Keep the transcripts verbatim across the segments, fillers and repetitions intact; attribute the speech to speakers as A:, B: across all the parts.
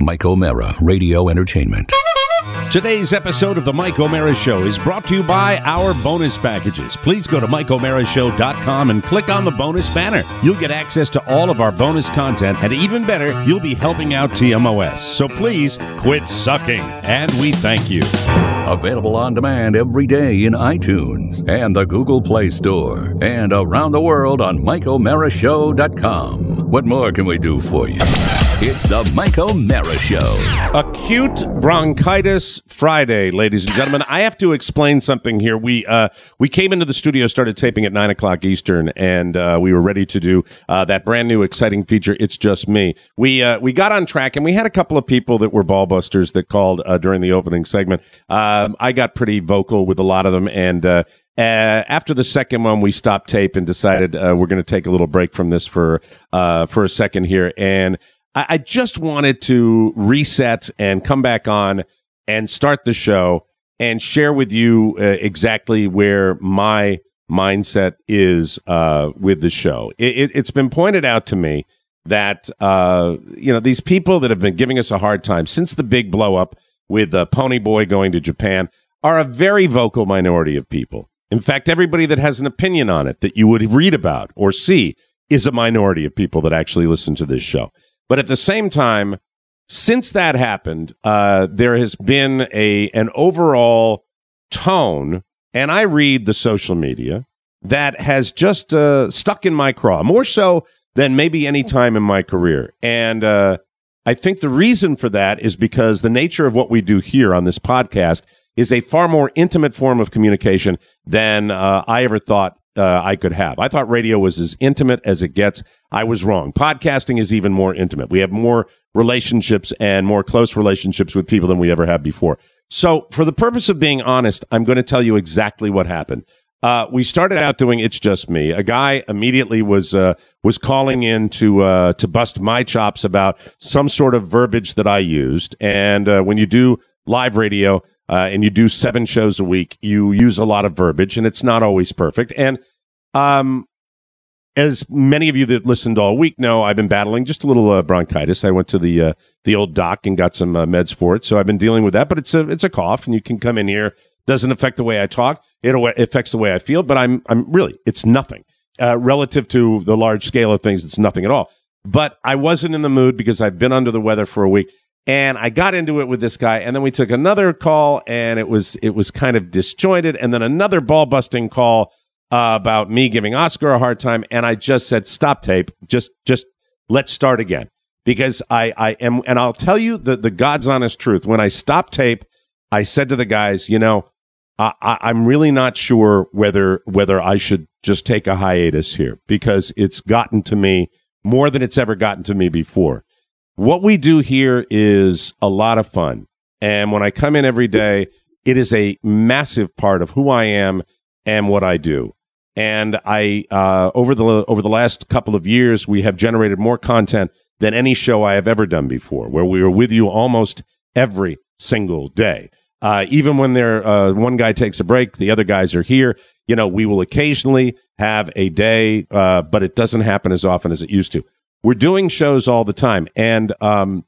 A: Mike O'Mara, Radio Entertainment.
B: Today's episode of The Mike O'Mara Show is brought to you by our bonus packages. Please go to Mike O'Mara Show dot com and click on the bonus banner. You'll get access to all of our bonus content, and even better, you'll be helping out T M O S. So please quit sucking, and we thank you.
A: Available on demand every day in iTunes and the Google Play Store, and around the world on Mike O'Mara Show dot com. What more can we do for you? It's the Mike O'Mara Show.
B: Acute Bronchitis Friday, ladies and gentlemen. I have to explain something here. We uh, we came into the studio, started taping at nine o'clock Eastern, and uh, we were ready to do uh, that brand new exciting feature, It's Just Me. We uh, we got on track, and we had a couple of people that were ball busters that called uh, during the opening segment. Um, I got pretty vocal with a lot of them, and uh, Uh, after the second one, we stopped tape and decided uh, we're going to take a little break from this for uh, for a second here. And I, I just wanted to reset and come back on and start the show and share with you uh, exactly where my mindset is uh, with the show. It, it, it's been pointed out to me that uh, you know these people that have been giving us a hard time since the big blow up with uh, Pony Boy going to Japan are a very vocal minority of people. In fact, everybody that has an opinion on it that you would read about or see is a minority of people that actually listen to this show. But at the same time, since that happened, uh, there has been a an overall tone, and I read the social media, that has just uh, stuck in my craw, more so than maybe any time in my career. And uh, I think the reason for that is because the nature of what we do here on this podcast is a far more intimate form of communication than uh, I ever thought uh, I could have. I thought radio was as intimate as it gets. I was wrong. Podcasting is even more intimate. We have more relationships and more close relationships with people than we ever have before. So for the purpose of being honest, I'm going to tell you exactly what happened. Uh, we started out doing It's Just Me. A guy immediately was uh, was calling in to uh, to bust my chops about some sort of verbiage that I used. And uh, when you do live radio, Uh, and you do seven shows a week, you use a lot of verbiage, and it's not always perfect. And um, as many of you that listened all week know, I've been battling just a little uh, bronchitis. I went to the uh, the old doc and got some uh, meds for it, so I've been dealing with that. But it's a it's a cough, and you can come in here. Doesn't affect the way I talk. It affects the way I feel. But I'm I'm really it's nothing uh, relative to the large scale of things. It's nothing at all. But I wasn't in the mood because I've been under the weather for a week. And I got into it with this guy, and then we took another call, and it was it was kind of disjointed, and then another ball-busting call uh, about me giving Oscar a hard time, and I just said, stop tape, just just let's start again. Because I, I am, and I'll tell you the, the God's honest truth, when I stopped tape, I said to the guys, you know, I, I, I'm really not sure whether whether I should just take a hiatus here, because it's gotten to me more than it's ever gotten to me before. What we do here is a lot of fun. And when I come in every day, it is a massive part of who I am and what I do. And I, uh, over the over the last couple of years, we have generated more content than any show I have ever done before, where we are with you almost every single day. Uh, even when there, uh, one guy takes a break, the other guys are here. You know, we will occasionally have a day, uh, but it doesn't happen as often as it used to. We're doing shows all the time, and um,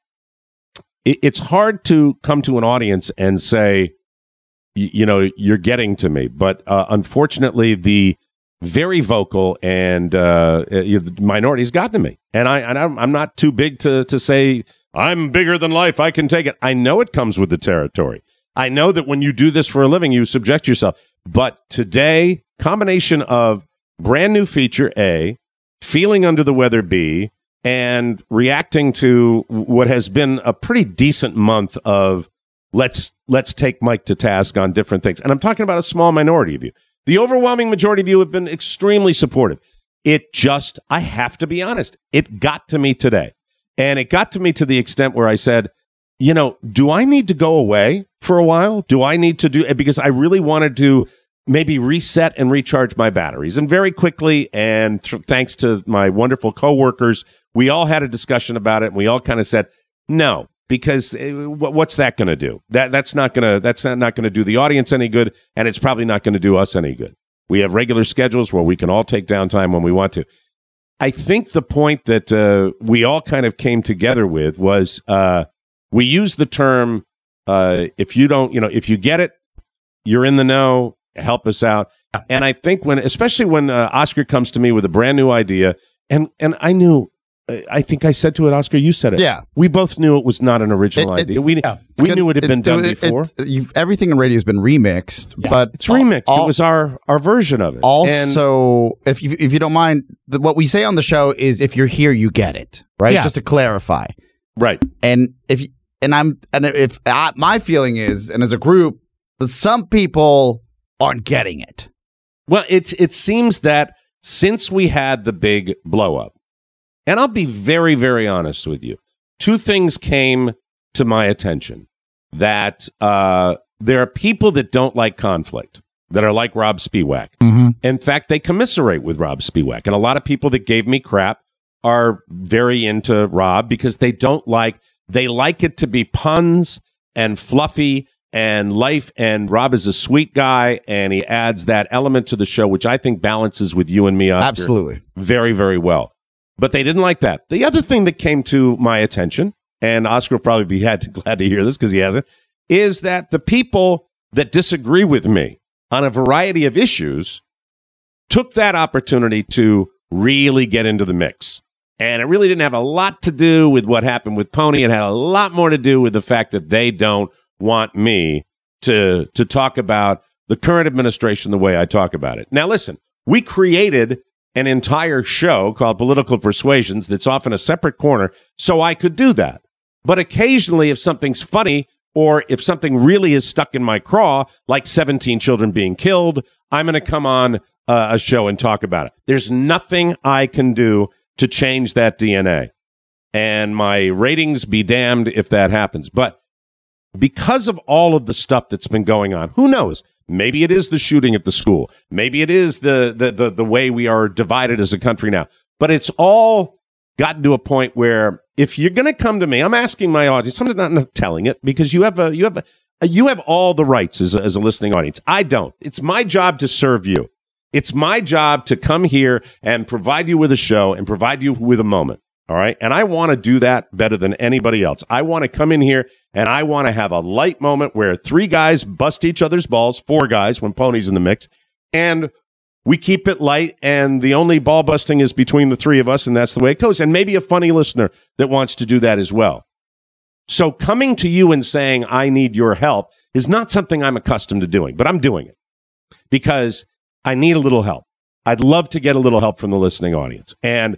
B: it, it's hard to come to an audience and say, y- you know, you're getting to me. But uh, unfortunately, the very vocal and uh, the minority has gotten to me. And, I, and I'm, I'm not too big to, to say, I'm bigger than life, I can take it. I know it comes with the territory. I know that when you do this for a living, you subject yourself. But today, combination of brand new feature A, feeling under the weather B, and reacting to what has been a pretty decent month of let's let's take Mike to task on different things. And I'm talking about a small minority of you. The overwhelming majority of you have been extremely supportive. It just, I have to be honest, it got to me today. And it got to me to the extent where I said, you know, do I need to go away for a while? Do I need to do, because I really wanted to maybe reset and recharge my batteries. And very quickly, and th- thanks to my wonderful coworkers, we all had a discussion about it, and we all kind of said, no, because uh, what's that going to do? That that's not going to that's not going to do the audience any good, and it's probably not going to do us any good. We have regular schedules where we can all take downtime when we want to. I think the point that uh, we all kind of came together with was, uh, we use the term, uh, if you don't, you know, if you get it, you're in the know, help us out. And I think when, especially when uh, Oscar comes to me with a brand new idea, and and I knew, I think I said to it, Oscar, you said it.
C: Yeah.
B: We both knew it was not an original
C: it, it,
B: idea. We,
C: yeah.
B: we knew it had been
C: it,
B: done
C: it,
B: before.
C: It, you've, everything in radio has been remixed, yeah. but
B: it's remixed. All, it was our, our version of it.
C: Also,
B: and,
C: if you if you don't mind, the, what we say on the show is, if you're here, you get it, right? Yeah. Just to clarify,
B: right?
C: And if and I'm and if I, my feeling is, and as a group, that some people aren't getting it.
B: Well, it's it seems that since we had the big blow up. And I'll be very, very honest with you. Two things came to my attention. That uh, there are people that don't like conflict, that are like Rob Spiewak.
C: Mm-hmm.
B: In fact, they commiserate with Rob Spiewak. And a lot of people that gave me crap are very into Rob because they don't like, they like it to be puns and fluffy and life. And Rob is a sweet guy, and he adds that element to the show, which I think balances with you and me, Oscar.
C: Absolutely.
B: Very, very well. But they didn't like that. The other thing that came to my attention, and Oscar will probably be had, glad to hear this because he hasn't, is that the people that disagree with me on a variety of issues took that opportunity to really get into the mix. And it really didn't have a lot to do with what happened with Pony. It had a lot more to do with the fact that they don't want me to, to talk about the current administration the way I talk about it. Now, listen, we created an entire show called Political Persuasions that's often a separate corner, so I could do that. But occasionally, if something's funny or if something really is stuck in my craw, like seventeen children being killed, I'm going to come on uh, a show and talk about it. There's nothing I can do to change that D N A. And my ratings be damned if that happens. But because of all of the stuff that's been going on, who knows? Maybe it is the shooting at the school. Maybe it is the, the the the way we are divided as a country now. But it's all gotten to a point where if you're going to come to me, I'm asking my audience. I'm not telling it because you have a you have a, you have all the rights as a, as a listening audience. I don't. It's my job to serve you. It's my job to come here and provide you with a show and provide you with a moment. All right. And I want to do that better than anybody else. I want to come in here and I want to have a light moment where three guys bust each other's balls, four guys when Pony's in the mix, and we keep it light. And the only ball busting is between the three of us. And that's the way it goes. And maybe a funny listener that wants to do that as well. So coming to you and saying, I need your help is not something I'm accustomed to doing, but I'm doing it because I need a little help. I'd love to get a little help from the listening audience. And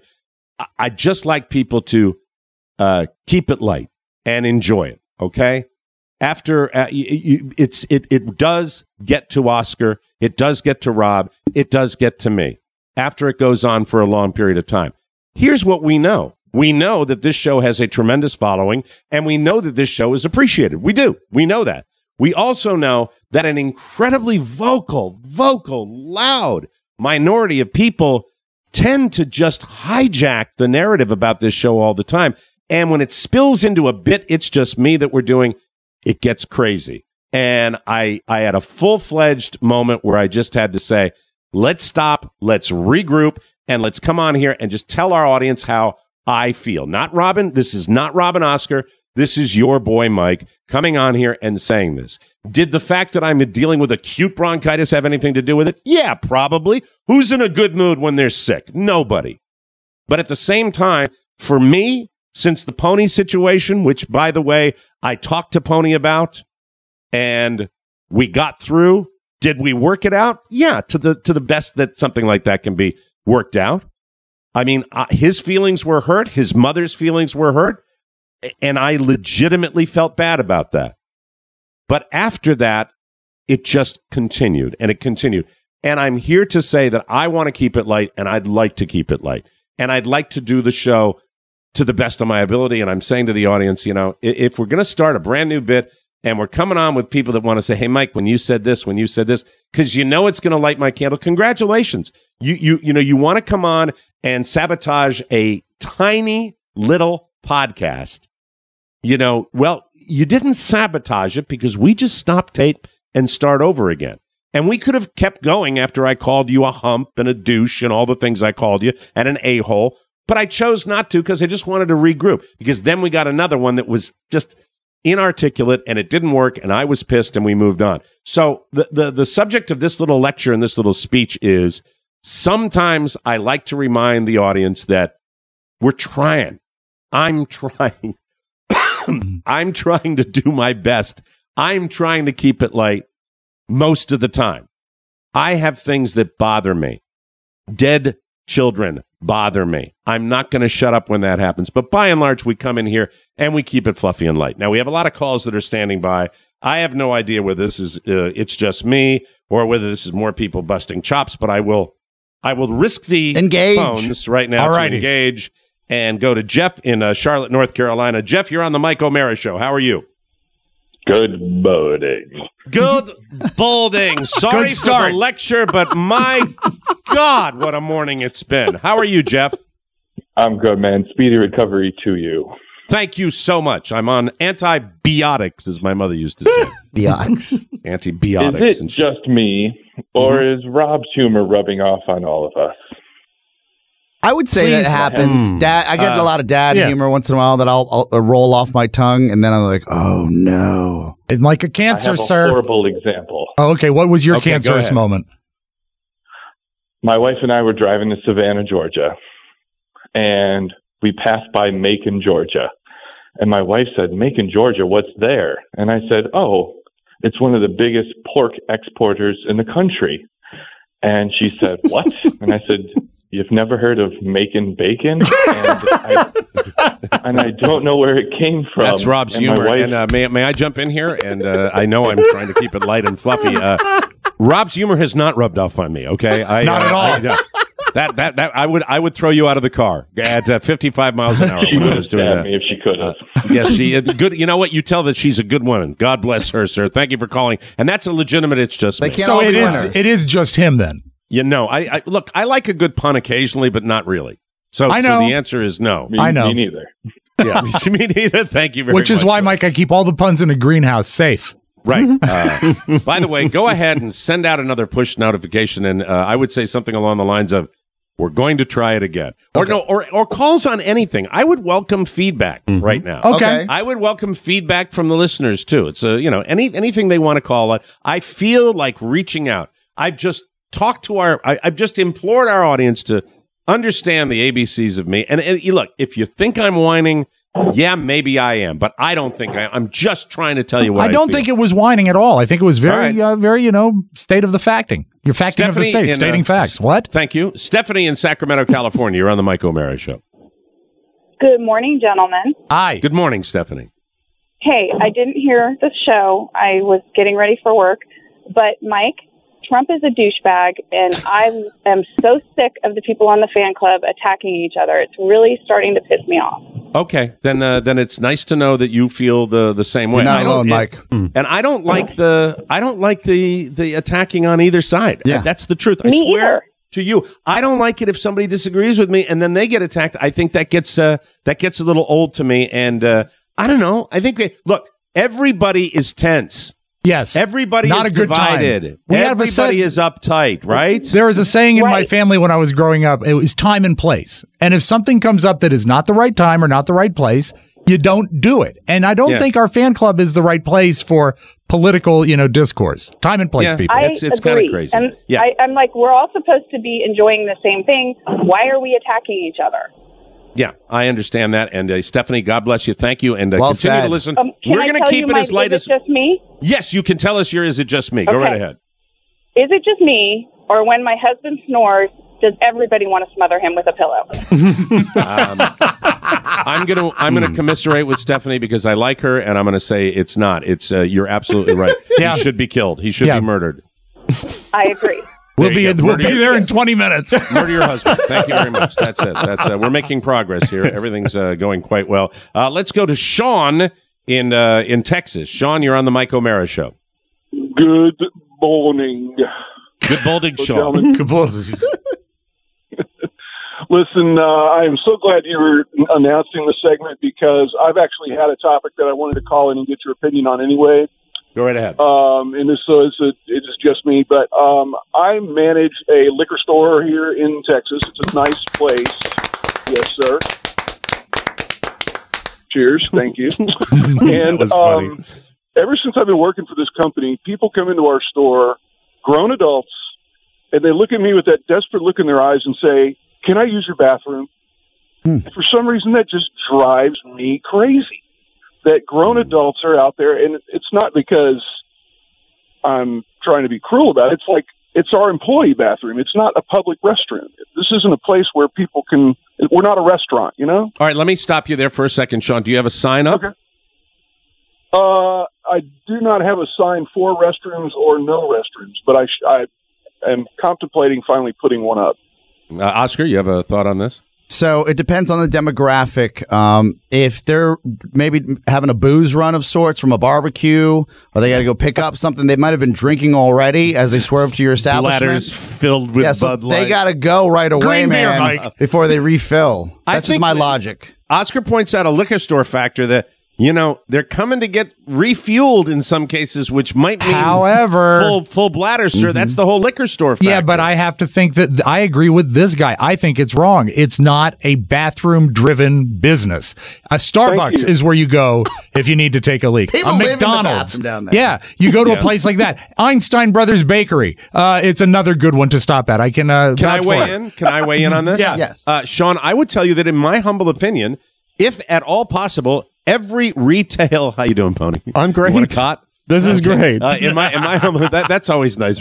B: I just like people to uh, keep it light and enjoy it. Okay. After uh, you, it's it it does get to Oscar, it does get to Rob, it does get to me. After it goes on for a long period of time. Here's what we know: we know that this show has a tremendous following, and we know that this show is appreciated. We do. We know that. We also know that an incredibly vocal, vocal, loud minority of people tend to just hijack the narrative about this show all the time. And when it spills into a bit, it's just me that we're doing, it gets crazy. And I, I had a full-fledged moment where I just had to say, let's stop, let's regroup, and let's come on here and just tell our audience how I feel. Not Robin. This is not Robin Oscar. This is your boy, Mike, coming on here and saying this. Did the fact that I'm dealing with acute bronchitis have anything to do with it? Yeah, probably. Who's in a good mood when they're sick? Nobody. But at the same time, for me, since the Pony situation, which, by the way, I talked to Pony about and we got through, did we work it out? Yeah, to the to the best that something like that can be worked out. I mean, uh, his feelings were hurt. His mother's feelings were hurt. And I legitimately felt bad about that. But after that, it just continued and it continued. And I'm here to say that I want to keep it light, and I'd like to keep it light. And I'd like to do the show to the best of my ability. And I'm saying to the audience, you know, if we're going to start a brand new bit and we're coming on with people that want to say, hey, Mike, when you said this, when you said this, because you know it's going to light my candle, congratulations. You, you, you know, you want to come on and sabotage a tiny little podcast. You know, well, you didn't sabotage it because we just stopped tape and start over again. And we could have kept going after I called you a hump and a douche and all the things I called you and an a-hole. But I chose not to because I just wanted to regroup, because then we got another one that was just inarticulate, and it didn't work, and I was pissed, and we moved on. So the, the, the subject of this little lecture and this little speech is sometimes I like to remind the audience that we're trying. I'm trying. I'm trying to do my best. I'm trying to keep it light most of the time. I have things that bother me. Dead children bother me. I'm not going to shut up when that happens. But by and large, we come in here and we keep it fluffy and light. Now, we have a lot of calls that are standing by. I have no idea whether this is uh, it's just me or whether this is more people busting chops, but I will I will risk the
C: engage.
B: phones right now
D: Alrighty.
B: to engage and go to Jeff in uh, Charlotte, North Carolina. Jeff, you're on the Mike O'Mara Show. How are you?
E: Good morning.
B: Good bolding. Sorry
D: Good
B: for
D: start.
B: the lecture, but my God, what a morning it's been. How are you, Jeff?
E: I'm good, man. Speedy recovery to you.
B: Thank you so much. I'm on antibiotics, as my mother used to say.
C: Biotics.
B: Antibiotics.
E: Is it just me, or mm-hmm. is Rob's humor rubbing off on all of us?
C: I would say
D: Please,
C: that happens.
D: um,
C: Dad, I get
B: uh,
C: a lot of dad
D: yeah.
C: humor once in a while that I'll, I'll uh, roll off my tongue, and then I'm like, oh no.
D: It's like a
E: I
D: cancer,
E: have a
D: sir.
E: horrible example.
D: Oh, okay, what was your
B: Okay, go
D: cancerous
B: ahead.
D: moment?
E: My wife and I were driving to Savannah, Georgia, and we passed by Macon, Georgia. And my wife said, Macon, Georgia, what's there? And I said, oh, it's one of the biggest pork exporters in the country. And she said, what? And I said, you've never heard of Macon bacon? And I, and I don't know where it came from.
B: That's Rob's
E: and my
B: humor.
E: wife-
B: And uh, may, may I jump in here? And uh, I know I'm trying to keep it light and fluffy. Uh, Rob's humor has not rubbed off on me, okay? I,
D: Not
B: uh,
D: at all.
B: I, uh, that, that, that, I would, I would throw you out of the car at uh, fifty-five miles an hour
E: She
B: when I
E: would
B: was
E: have
B: doing
E: stabbed
B: that.
E: me if she could have.
B: Yes, she uh, good. You know what? You tell that she's a good woman. God bless her, sir. Thank you for calling. And that's a legitimate. It's just
C: They
B: me.
C: can't
D: So
C: all
D: it
C: be
D: is.
C: winners.
D: It is just him then.
B: You know, I, I look. I like a good pun occasionally, but not really. So,
D: I know.
B: so the answer is no.
E: Me,
D: I know.
E: Me neither.
B: Yeah, me neither. Thank you very much.
D: Which is why,
B: sir.
D: Mike, I keep all the puns in the greenhouse safe.
B: Right. Uh, by the way, go ahead and send out another push notification, and uh, I would say something along the lines of, "We're going to try it again," or no, or or calls on anything. I would welcome feedback right now.
D: Okay.
C: Okay.
B: I would welcome feedback from the listeners too. It's a you know any anything they want to call it. I feel like reaching out. I've just talked to our. I, I've just implored our audience to understand the A B Cs of me. And, and you look, if you think I'm whining, yeah, maybe I am, but I don't think I. I'm just trying to tell you what I,
D: I don't
B: feel.
D: think it was whining at all. I think it was very,
B: All right.
D: uh, very, you know, state of the facting. You're facting of the
B: Stephanie
D: state,
B: in,
D: stating
B: uh,
D: facts. What?
B: Thank you, Stephanie in Sacramento, California. You're on the Mike O'Mara Show.
F: Good morning, gentlemen.
D: Hi.
B: Good morning, Stephanie.
F: Hey, I didn't hear the show. I was getting ready for work. But, Mike, Trump is a douchebag, and I am so sick of the people on the fan club attacking each other. It's really starting to piss me off.
B: Okay, then uh, then it's nice to know that you feel the the same way.
C: You're not
B: I don't-
C: alone,
B: it-
C: Mike.
B: And I don't like the I don't like the the attacking on either side.
C: Yeah.
B: That's the truth. I
F: Me
B: swear
F: either.
B: to you, I don't like it if somebody disagrees with me and then they get attacked. I think that gets uh, that gets a little old to me. And uh, I don't know. I think they, look, everybody is tense.
D: Yes.
B: Everybody
D: Not
B: is
D: a good
B: divided.
D: time. We have a
B: Everybody
D: set-
B: is uptight, right?
D: There was a saying in my
F: Right.
D: family when I was growing up, it was time and place. And if something comes up that is not the right time or not the right place, you don't do it. And I don't
B: Yeah.
D: think our fan club is the right place for political, you know, discourse. Time and place,
B: Yeah.
D: people.
F: I
B: It's- it's
F: agree.
B: kinda crazy.
F: And
B: Yeah.
F: I, I'm like, we're all supposed to be enjoying the same thing. Why are we attacking each other?
B: Yeah, I understand that. And uh, Stephanie, God bless you. Thank you. And uh,
C: Well
B: continue
C: said.
B: to listen.
F: Um, can
B: We're
F: I
B: going to
F: tell
B: keep
F: you,
B: it
F: Mike,
B: as light
F: is
B: as.
F: it just me?
B: Yes, you can tell us your. Is it just me? Go
F: Okay.
B: right ahead.
F: Is it just me, or when my husband snores, does everybody want to smother him with a pillow?
B: I'm gonna I'm gonna commiserate with Stephanie because I like her, and I'm gonna say it's not. It's uh, you're absolutely right.
D: Yeah.
B: He should be killed. He should
D: Yeah.
B: be murdered.
F: I agree.
D: We'll
B: There
D: be
B: you go.
D: we'll
B: Murder-
D: be there in twenty minutes.
B: Murder your husband. Thank you very much. That's it. That's uh, we're making progress here. Everything's uh, going quite well. Uh, let's go to Sean in uh, in Texas. Sean, you're on the Mike O'Mara Show.
G: Good morning.
B: Good bolding, Sean.
G: Gentlemen. Listen, uh, I am so glad you were announcing the segment because I've actually had a topic that I wanted to call in and get your opinion on anyway.
B: Go right ahead.
G: Um, and this, so it's, a, it is just me, but um, I manage a liquor store here in Texas. It's a nice place. Yes, sir. Cheers. Thank you. And
B: was funny.
G: um, ever since I've been working for this company, people come into our store, grown adults, and they look at me with that desperate look in their eyes and say, "Can I use your bathroom?" Hmm. For some reason, that just drives me crazy. That grown adults are out there, and it's not because I'm trying to be cruel about it. It's like it's our employee bathroom. It's not a public restroom. This isn't a place where people can. We're not a restaurant, you know.
B: All right, let me stop you there for a second, Sean. Do you have a sign up?
G: Okay. Uh, I do not have a sign for restrooms or no restrooms, but I sh- I am contemplating finally putting one up.
B: Uh, Oscar, you have a thought on this?
C: So it depends on the demographic. Um, if they're maybe having a booze run of sorts from a barbecue, or they got to go pick up something, they might have been drinking already as they swerve to your establishment.
B: Bladders filled with
C: yeah, so
B: Bud Light.
C: They got to go right away,
D: Green beer,
C: man,
D: Mike.
C: before they refill.
B: I
C: That's just
B: think
C: my
B: that-
C: logic.
B: Oscar points out a liquor store factor that, you know, they're coming to get refueled in some cases, which might mean
D: However-
B: full full bladder, sir. That's the whole liquor store factor.
D: Yeah, but I have to think that I agree with this guy. I think it's wrong. It's not a bathroom-driven business. A Starbucks
G: you.
D: is where you go if you need to take a leak.
C: People
D: a
C: live in the
D: McDonald's,
C: bathroom down there.
D: yeah, you go to a place like that. Einstein Brothers Bakery. Uh, it's another good one to stop at. I can. Uh,
B: Can I
D: vouch for
B: weigh
D: it.
B: in? Can I weigh in on this?
D: Yeah.
C: Yes.
B: Uh, Sean, I would tell you that in my humble opinion, if at all possible, every retail. How you doing, Pony?
H: I'm great.
B: You want a cot?
H: This is great.
B: Uh, in my in my humble that, that's always nice.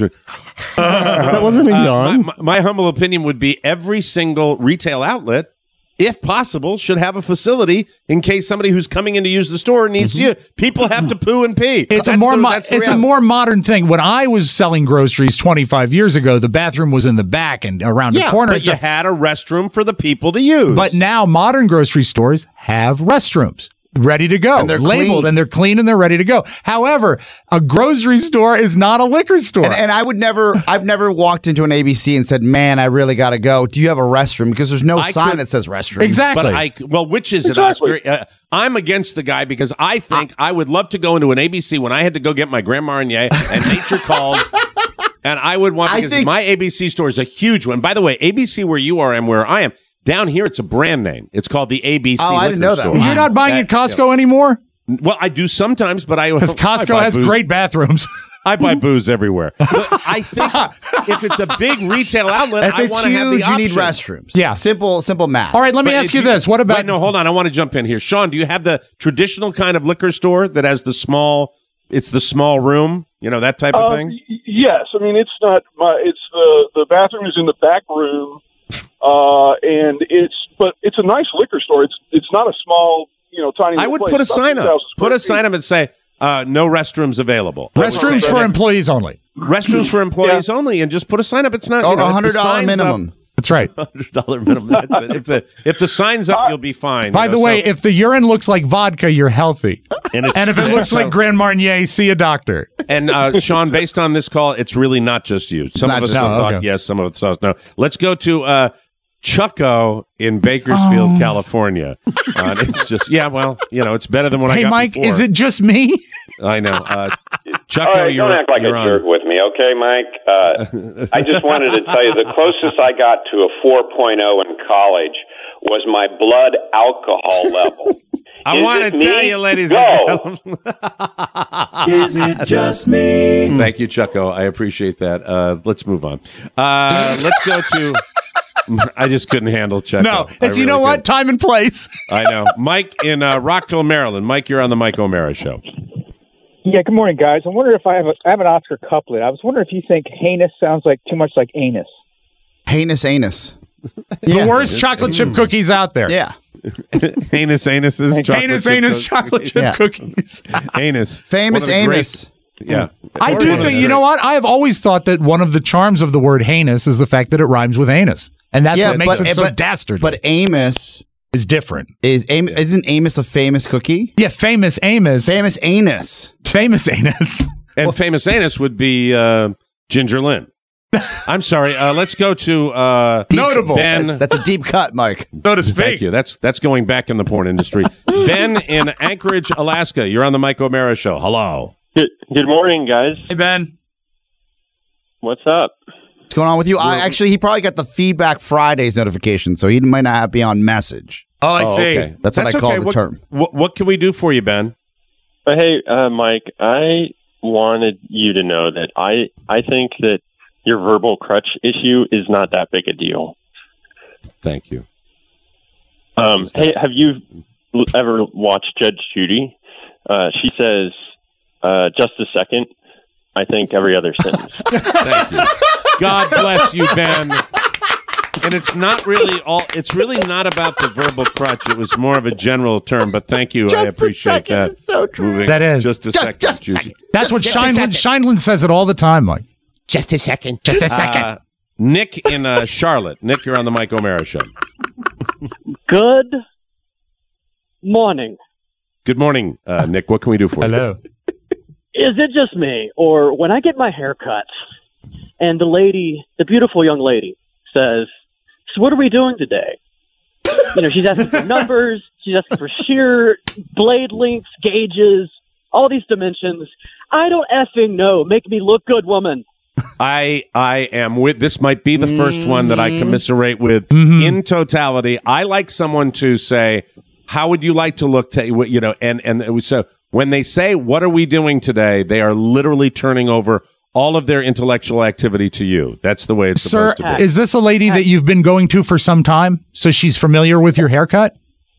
H: that wasn't a
B: Uh,
H: yawn.
B: my, my, my humble opinion would be every single retail outlet, if possible, should have a facility in case somebody who's coming in to use the store needs to. People have to poo and pee.
D: It's
B: That's
D: a more
B: the-
D: mo-
B: that's the
D: it's a
B: reality.
D: more modern thing. When I was selling groceries twenty-five years ago, the bathroom was in the back and around
B: yeah,
D: the corner.
B: but you
D: So-
B: had a restroom for the people to use.
D: But now modern grocery stores have restrooms ready to go,
C: And they're
D: labeled,
C: clean.
D: and they're clean and they're ready to go. However, a grocery store is not a liquor store.
C: And, and I would never, I've never walked into an A B C and said, "Man, I really got to go. Do you have a restroom?" Because there's no
B: I
C: sign
B: could-
C: that says restroom.
D: exactly.
B: But I well, which is
G: Exactly.
B: it, Oscar? Uh, I'm against the guy because I think I would love to go into an A B C when I had to go get my Grand Marnier and Nature called. And I would want
C: I
B: because
C: think-
B: my A B C store is a huge one. By the way, A B C where you are and where I am down here, it's a brand name. It's called the A B C.
C: Oh, I didn't
B: liquor
C: know that.
B: store.
C: Wow.
D: You're not buying
B: That-
D: at Costco anymore?
B: Well, I do sometimes, but I
D: Because
B: I
D: Costco
B: buy
D: has
B: booze.
D: great bathrooms.
B: I buy booze everywhere. But I think if it's a big retail outlet,
C: If
B: I
C: it's
B: want to have the
C: huge, you need
B: option.
C: restrooms.
D: Yeah.
C: Simple, simple math.
D: All right, let me
B: But
D: ask
B: if
D: you this. What about
B: Wait, no, hold on. I want to jump in here. Sean, do you have the traditional kind of liquor store that has the small? It's the small room, you know, that type of
G: Uh,
B: thing.
G: y- yes, I mean it's not my. It's the the bathroom is in the back room, uh, and it's but it's a nice liquor store. It's it's not a small, you know, tiny.
B: I
G: little
B: would
G: place.
B: put a
G: It's about
B: sign up.
G: two thousand
B: Put
G: square
B: a sign
G: feet.
B: up and say, uh, "No restrooms available."
D: restrooms for employees only?
B: Restrooms for employees only, and just put a sign up. It's not
C: Or
B: you know,
C: a
B: if the
C: hundred dollar
B: sign's
C: minimum.
D: That's right.
B: up- Hundred dollar minimum. That's it. If the if the sign's up, you'll be fine.
D: By
B: you
D: the
B: know,
D: way,
B: so-
D: if the urine looks like vodka, you're healthy.
B: and, it's,
D: And if it looks like Grand Marnier, see a doctor.
B: and uh, Sean, based on this call, it's really not just you. Some
C: Not
B: of us
C: just
B: have
D: you.
B: thought
D: Okay.
B: yes, some of us thought no. Let's go to uh, Chucko in Bakersfield,
D: Oh.
B: California. Uh, it's just yeah, well, you know, it's better than what I
D: Hey,
B: got
D: Mike,
B: before.
D: is it just me?
B: I know. Uh, Chucko,
I: All right,
B: you're,
I: don't act like
B: you're
I: a
B: on.
I: jerk with me, okay, Mike? Uh, I just wanted to tell you the closest I got to a four point oh in college was my blood alcohol level.
B: I
I: Is
B: want
I: it
B: to
I: me?
B: tell you, ladies
I: Go.
B: and gentlemen.
H: Is it just me?
B: Thank you, Chucko. I appreciate that. Uh, let's move on. Uh, let's go to. I just couldn't handle Chucko.
D: No,
B: I
D: it's you know
B: really
D: what?
B: couldn't.
D: Time and place.
B: I know. Mike in uh, Rockville, Maryland. Mike, you're on the Mike O'Mara Show.
J: Yeah, good morning, guys. I wonder if I have a, I have an Oscar couplet. I was wondering if you think heinous sounds like too much like anus.
C: Heinous anus.
D: The worst chocolate chip cookies out there.
C: Yeah.
B: Anus, anuses. chocolate
D: Anus,
B: chip
D: anus,
B: cookies.
D: chocolate chip
C: Yeah.
D: cookies.
B: Anus.
C: Famous
B: One of the great-
C: Amos.
B: Yeah.
D: I
B: One
D: do
B: of the
D: think, you
B: great-
D: know what? I have always thought that one of the charms of the word heinous is the fact that it rhymes with anus. And that's
C: Yeah,
D: what makes
C: but-
D: it so
C: but-
D: dastardly.
C: But Amos
D: is different.
C: is Am- isn't Amos a famous cookie?
D: Yeah, famous Amos.
C: Famous anus.
D: famous anus.
B: And famous anus would be uh, Ginger Lynn. I'm sorry. Uh, let's go to uh,
D: Notable.
B: Ben.
C: That's a deep cut, Mike.
D: So to
B: Thank
D: speak.
B: you. That's that's going back in the porn industry. Ben in Anchorage, Alaska. You're on the Mike O'Mara Show. Hello.
K: Good, good morning, guys.
D: Hey, Ben.
K: What's up?
C: What's going on with you? I actually he probably got the Feedback Fridays notification, so he might not be on message.
D: Oh, I
B: Oh,
D: see.
B: okay.
C: That's what I call
B: okay.
C: the
B: what,
C: term.
B: What, what can we do for you, Ben?
K: But hey, uh, Mike, I wanted you to know that I I think that your verbal crutch issue is not that big a deal.
B: Thank you.
K: Um, hey, have you l- ever watched Judge Judy? Uh, she says, uh, "Just a second." I think every other sentence.
B: Thank you. God bless you, Ben. And it's not really all. It's really not about the verbal crutch. It was more of a general term. But thank you.
C: Just
B: I
C: a
B: appreciate
C: second.
B: that.
C: It's so true.
B: Moving
D: That is.
B: just a
C: Just-
B: second,
C: just a
B: Juicy.
C: second.
D: That's what
C: Just a
D: Shineland,
C: second.
D: Shineland says it all the time, Mike.
L: Just a second.
D: Just a second.
B: Uh, Nick in uh, Charlotte. Nick, you're on the Mike O'Mara Show.
M: Good morning.
B: Good morning, uh, Nick. What can we do for
D: Hello.
M: Is it just me, or when I get my hair cut and the lady, the beautiful young lady, says, "So what are we doing today?" You know, she's asking for numbers, she's asking for shear, blade lengths, gauges, all these dimensions. I don't effing know. Make me look good, woman.
B: I I am with. This might be the first one that I commiserate with
D: Mm-hmm.
B: in totality. I like someone to say, "How would you like to look?" To you know, and and so when they say, "What are we doing today?" they are literally turning over all of their intellectual activity to you. That's the way it's
D: Sir,
B: supposed to be.
D: is this a lady that you've been going to for some time? So she's familiar with your haircut?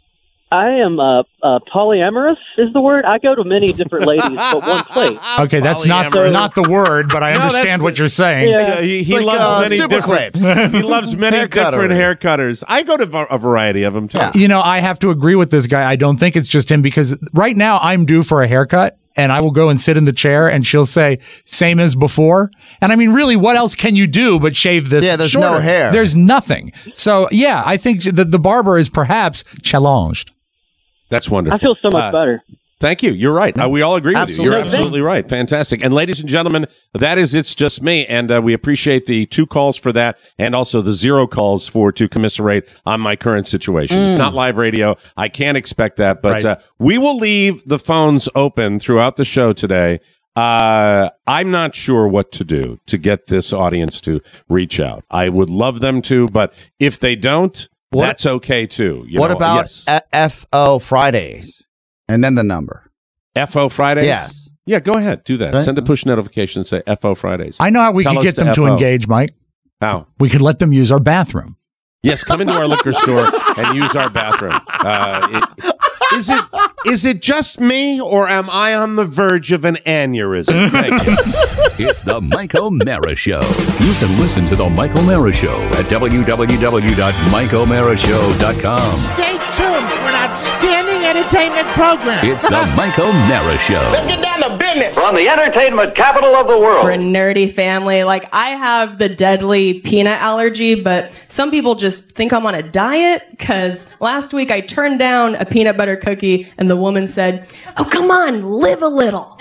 M: I am uh, uh, polyamorous is the word. I go to many different ladies, but one place.
D: Okay, that's not
B: Polyamorous.
D: not the word, but I
B: No,
D: understand
B: that's
D: what
B: the-
D: you're saying.
M: Yeah.
B: Yeah, he he
C: Like,
B: loves
C: uh,
B: many
C: super
B: different.
C: clips.
B: He loves many
C: Hair
B: different
C: cuttery.
B: hair cutters. I go to va- a variety of them too.
C: Yeah.
D: You know, I have to agree with this guy. I don't think it's just him because right now I'm due for a haircut and I will go and sit in the chair and she'll say, same as before. And I mean, really, what else can you do but shave this?
C: Yeah, there's no
D: shorter?
C: hair.
D: There's nothing. So, yeah, I think that the barber is perhaps challenged.
B: That's wonderful.
M: I feel so much
B: Uh,
M: better.
B: Thank you. You're right. Uh, we all agree with you. You're
C: Absolutely.
B: absolutely right. Fantastic. And ladies and gentlemen, that is It's Just Me. And uh, we appreciate the two calls for that and also the zero calls for to commiserate on my current situation. It's not live radio. I can't expect that. But
D: Right.
B: uh, we will leave the phones open throughout the show today. Uh, I'm not sure what to do to get this audience to reach out. I would love them to, but if they don't,
C: What-
B: that's okay too. You
C: What
B: know,
C: about
B: yes.
C: a- F O Fridays? And then the number.
B: F O Fridays?
C: Yes.
B: Yeah, go ahead. Do that.
C: Right.
B: Send a push notification and say F O Fridays.
D: I know how we
B: Tell
D: could
B: us
D: get them
B: F
D: to
B: O.
D: engage, Mike.
B: How?
D: We could let them use our bathroom.
B: Yes, come into our liquor store and use our bathroom. Uh, it, is it is it just me, or am I on the verge of an aneurysm? Thank you.
A: It's the Mike O'Mara Show. You can listen to the Mike O'Mara Show at w w w dot mike o'mara show dot com.
L: Stay tuned for an outstanding entertainment program.
A: It's the Mike O'Mara Show.
L: Let's get down to business.
N: From the entertainment capital of the world.
O: We're a nerdy family. Like, I have the deadly peanut allergy, but some people just think I'm on a diet because last week I turned down a peanut butter cookie and the woman said, "Oh, come on, live a little."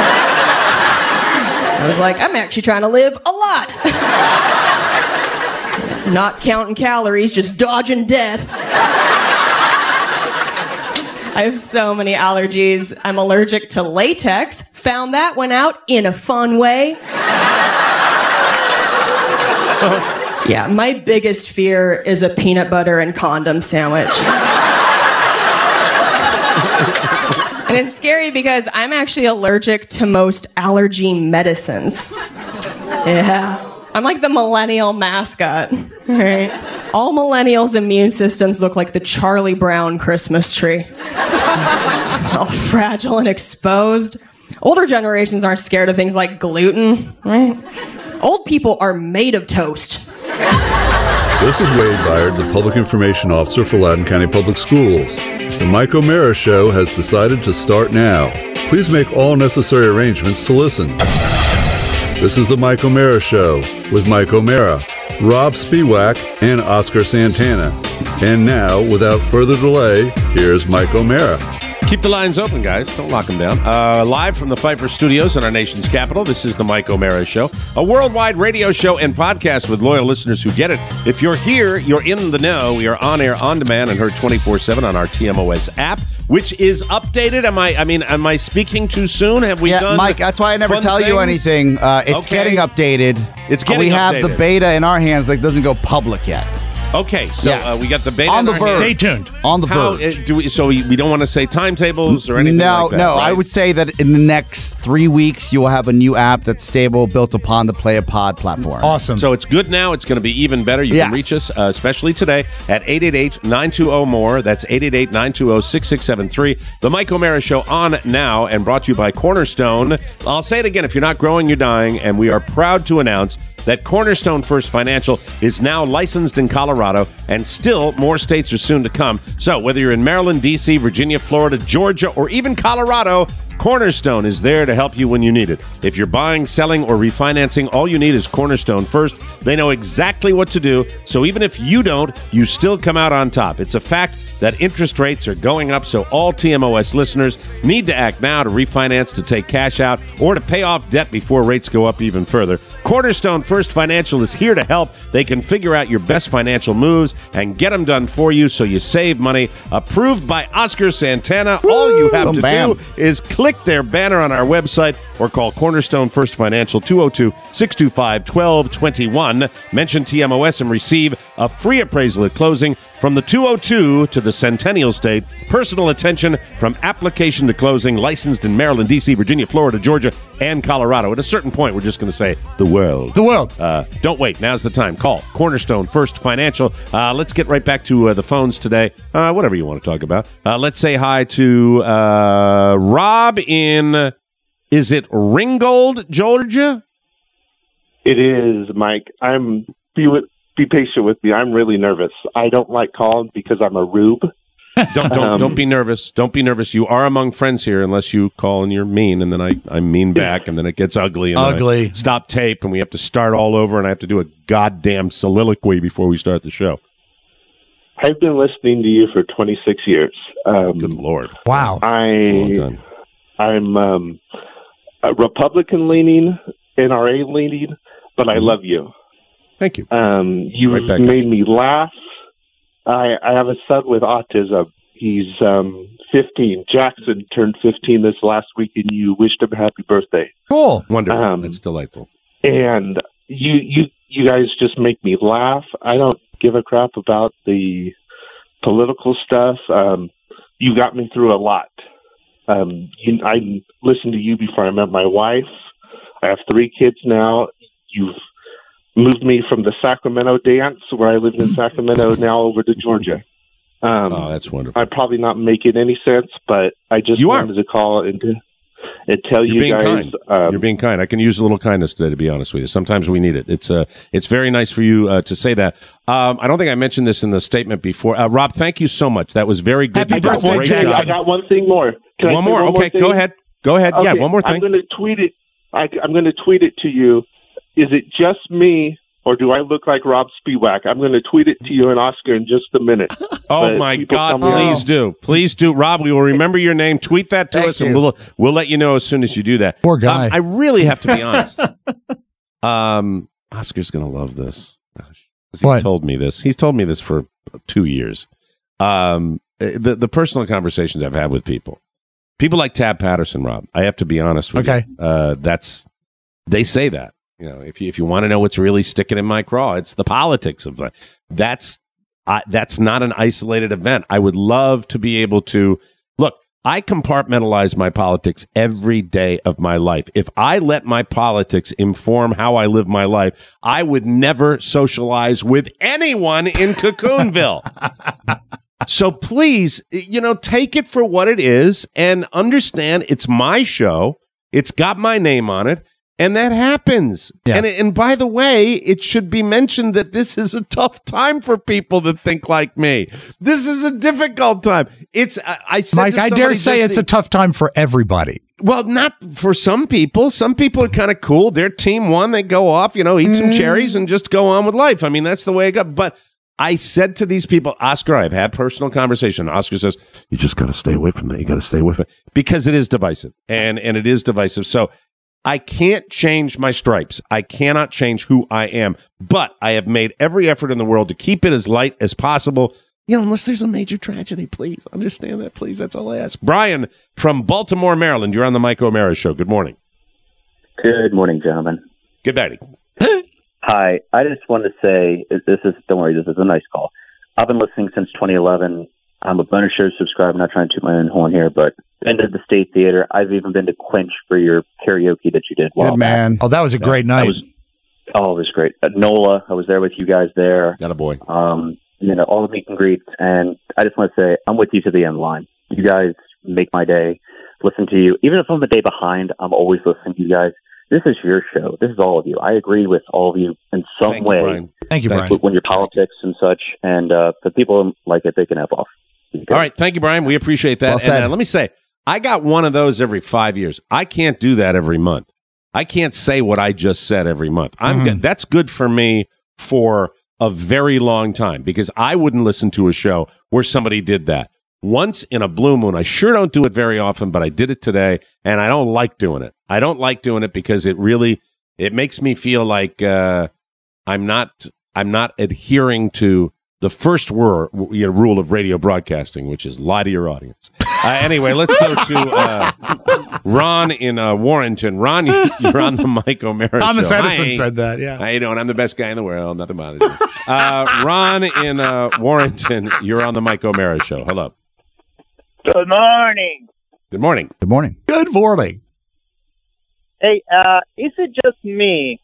O: I was like, I'm actually trying to live a lot. Not counting calories, just dodging death. I have so many allergies. I'm allergic to latex. Found that one out in a fun way. Yeah, my biggest fear is a peanut butter and condom sandwich. And it's scary because I'm actually allergic to most allergy medicines. Yeah. I'm like the millennial mascot, right? All millennials' immune systems look like the Charlie Brown Christmas tree. All fragile and exposed. Older generations aren't scared of things like gluten, right? Old people are made of toast.
P: This is Wade Byard, the Public Information Officer for Loudoun County Public Schools. The Mike O'Mara Show has decided to start now. Please make all necessary arrangements to listen. This is the Mike O'Mara Show with Mike O'Mara, Rob Spiewak, and Oscar Santana. And now, without further delay, here's Mike O'Mara.
B: Keep the lines open, guys. Don't lock them down. Uh, live from the Pfeiffer Studios in our nation's capital, this is the Mike O'Mara Show, a worldwide radio show and podcast with loyal listeners who get it. If you're here, you're in the know. We are on air, on demand, and heard twenty-four seven on our T M O S app, which is updated. Am I? I mean, am I speaking too soon? Have we
C: yeah,
B: done?
C: Mike, that's why I never
B: fun
C: tell you
B: things?
C: anything. Uh, it's
B: Okay.
C: getting updated.
B: It's getting
C: We have the
B: updated.
C: beta in our hands that doesn't go public yet.
B: Okay, so
C: Yes.
B: uh, we got the beta
C: On
B: in
C: the
B: our
C: verge.
B: hands.
D: Stay tuned.
C: On the
B: How,
C: verge.
B: uh, do we, so we, we don't want to say timetables or anything
C: no,
B: like that,
C: no.
B: right?
C: I would say that in the next three weeks, you will have a new app that's stable, built upon the Play a Pod platform.
D: Awesome.
B: So it's good now. It's going to be even better. You
C: Yes.
B: can reach us, uh, especially today, at eight eight eight, nine two zero, M O R E. That's eight eight eight, nine two zero, six six seven three. The Mike O'Mara Show on now and brought to you by Cornerstone. I'll say it again. If you're not growing, you're dying. And we are proud to announce that Cornerstone First Financial is now licensed in Colorado, and still more states are soon to come. So whether you're in Maryland, D C, Virginia, Florida, Georgia, or even Colorado, Cornerstone is there to help you when you need it. If you're buying, selling, or refinancing, all you need is Cornerstone First. They know exactly what to do, so even if you don't, you still come out on top. It's a fact that interest rates are going up, so all T M O S listeners need to act now to refinance, to take cash out, or to pay off debt before rates go up even further. Cornerstone First Financial is here to help. They can figure out your best financial moves and get them done for you so you save money. Approved by Oscar Santana. Woo! All you have
C: Boom,
B: to
C: bam.
B: do is click their banner on our website or call Cornerstone First Financial two oh two, six two five, one two two one. Mention T M O S and receive a free appraisal at closing from the two oh two to the Centennial State. Personal attention from application to closing. Licensed in Maryland, D C, Virginia, Florida, Georgia, and Colorado. At a certain point, we're just going to say the world.
D: The world.
B: Uh, don't wait. Now's the time. Call Cornerstone First Financial. Uh, let's get right back to uh, the phones today. Uh, whatever you want to talk about. Uh, let's say hi to uh, Rob in, is it Ringgold, Georgia?
Q: It is, Mike. I'm be, with, be patient with me. I'm really nervous. I don't like calling because I'm a rube.
B: Don't don't
Q: Um,
B: don't be nervous. Don't be nervous. You are among friends here, unless you call and you're mean, and then I I'm mean back, and then it gets ugly. And then I
D: Ugly.
B: stop tape, and we have to start all over, and I have to do a goddamn soliloquy before we start the show.
Q: I've been listening to you for twenty-six years. Um,
B: Good Lord!
D: Wow.
Q: I
B: Long time.
Q: I'm um, a Republican leaning, N R A leaning, but I love you.
B: Thank you.
Q: Um, you
B: Right back
Q: made
B: at
Q: me laugh. I, I have a son with autism. He's um, fifteen. Jackson turned fifteen this last week, and you wished him happy birthday.
D: Cool.
B: Wonderful.
Q: Um,
B: That's delightful.
Q: And you, you, you guys just make me laugh. I don't give a crap about the political stuff. Um, you got me through a lot. Um, you, I listened to you before I met my wife. I have three kids now. You've moved me from the Sacramento dance, where I lived in Sacramento, now over to Georgia. Um,
B: Oh, that's wonderful.
Q: I'm probably not making any sense, but I just
B: You are.
Q: wanted to call and, to, and tell
B: You're
Q: you
B: being
Q: guys.
B: kind.
Q: Um,
B: You're being kind. I can use a little kindness today, to be honest with you. Sometimes we need it. It's uh, it's very nice for you uh, to say that. Um, I don't think I mentioned this in the statement before. Uh, Rob, thank you so much. That was very good.
D: Happy
B: You did a
D: birthday,
B: great
D: Jackson.
B: job.
Q: I got one thing more. Can I
B: One
Q: say
B: more.
Q: one
B: Okay,
Q: thing?
B: go ahead. Go ahead. Yeah,
Q: Okay,
B: one more
Q: I'm
B: thing.
Q: going to tweet it. I, I'm going to tweet it to you. Is it just me, or do I look like Rob Spiewak? I'm going to tweet it to you and Oscar in just a minute.
B: Oh
Q: But
B: my
Q: people
B: God!
Q: tell me-
B: Please do, please do, Rob. We will remember your name. Tweet that to
C: Thank
B: us, and
C: you.
B: we'll we'll let you know as soon as you do that.
D: Poor guy.
B: Um, I really have to be honest. um, Oscar's going to love this. Gosh, 'cause he's
D: What?
B: told me this. He's told me this for two years. Um, the the personal conversations I've had with people, people like Tab Patterson, Rob. I have to be honest with
D: Okay.
B: you. Uh, that's they say that. You know, if you if you want to know what's really sticking in my craw, it's the politics of that. That's I, that's not an isolated event. I would love to be able to look. I compartmentalize my politics every day of my life. If I let my politics inform how I live my life, I would never socialize with anyone in Cocoonville. So please, you know, take it for what it is and understand it's my show. It's got my name on it. And that happens.
D: Yeah.
B: And, and by the way, it should be mentioned that this is a tough time for people that think like me. This is a difficult time. It's, I, I said
D: Mike,
B: to
D: I dare
B: somebody
D: say
B: just
D: it's
B: the-
D: a tough time for everybody.
B: well, not for some people. Some people are kind of cool. Their team won. They go off, you know, eat some cherries and just go on with life. I mean, that's the way it got. But I said to these people, Oscar, I've had personal conversation. Oscar says, you just got to stay away from that. You got to stay away from it because it is divisive and, and it is divisive. So I can't change my stripes. I cannot change who I am, but I have made every effort in the world to keep it as light as possible. You know, unless there's a major tragedy, please understand that. Please, that's all I ask. Brian from Baltimore, Maryland. You're on the Mike O'Mara Show. Good morning.
R: Good morning, gentlemen.
B: Good morning.
R: Hi, I just wanted to say, this is, don't worry, this is a nice call. I've been listening since twenty eleven. I'm a Bonus Show subscriber, not trying to toot my own horn here, but been to the State Theater. I've even been to Quench for your karaoke that you did.
C: Good man.
D: Oh, that was a great night.
R: Was, oh, it was great. At NOLA, I was there with you guys there.
B: Got a boy.
R: Um, you know, all the meet and greets, and I just want to say, I'm with you to the end line. You guys make my day. Listen to you. Even if I'm a day behind, I'm always listening to you guys. This is your show. This is all of you. I agree with all of you in some
B: Thank you,
R: way.
B: Brian.
D: Thank you,
B: Thank
D: Brian.
R: When your politics and such, and uh, the people like it, they can F off.
B: All right. Thank you, Brian. We appreciate that.
C: Well said.
B: And uh, let me say, I got one of those every five years. I can't do that every month. I can't say what I just said every month. I'm
D: Mhm.
B: good. That's good for me for a very long time because I wouldn't listen to a show where somebody did that. Once in a blue moon. I sure don't do it very often, but I did it today, and I don't like doing it. I don't like doing it because it really it makes me feel like uh, I'm not I'm not adhering to the first word, you know, rule of radio broadcasting, which is lie to your audience. Uh, anyway, let's go to uh, Ron in uh, Warrenton. Ron, you're on the Mike O'Mara
D: Thomas
B: show.
D: Edison
B: Hi.
D: said that, yeah.
B: How you doing? I'm the best guy in the world. Nothing bothers me. Uh, Ron in uh, Warrenton, you're on the Mike O'Mara show. Hello.
S: Good morning.
B: Good morning.
C: Good morning.
D: Good morning.
S: Hey, uh, is it just me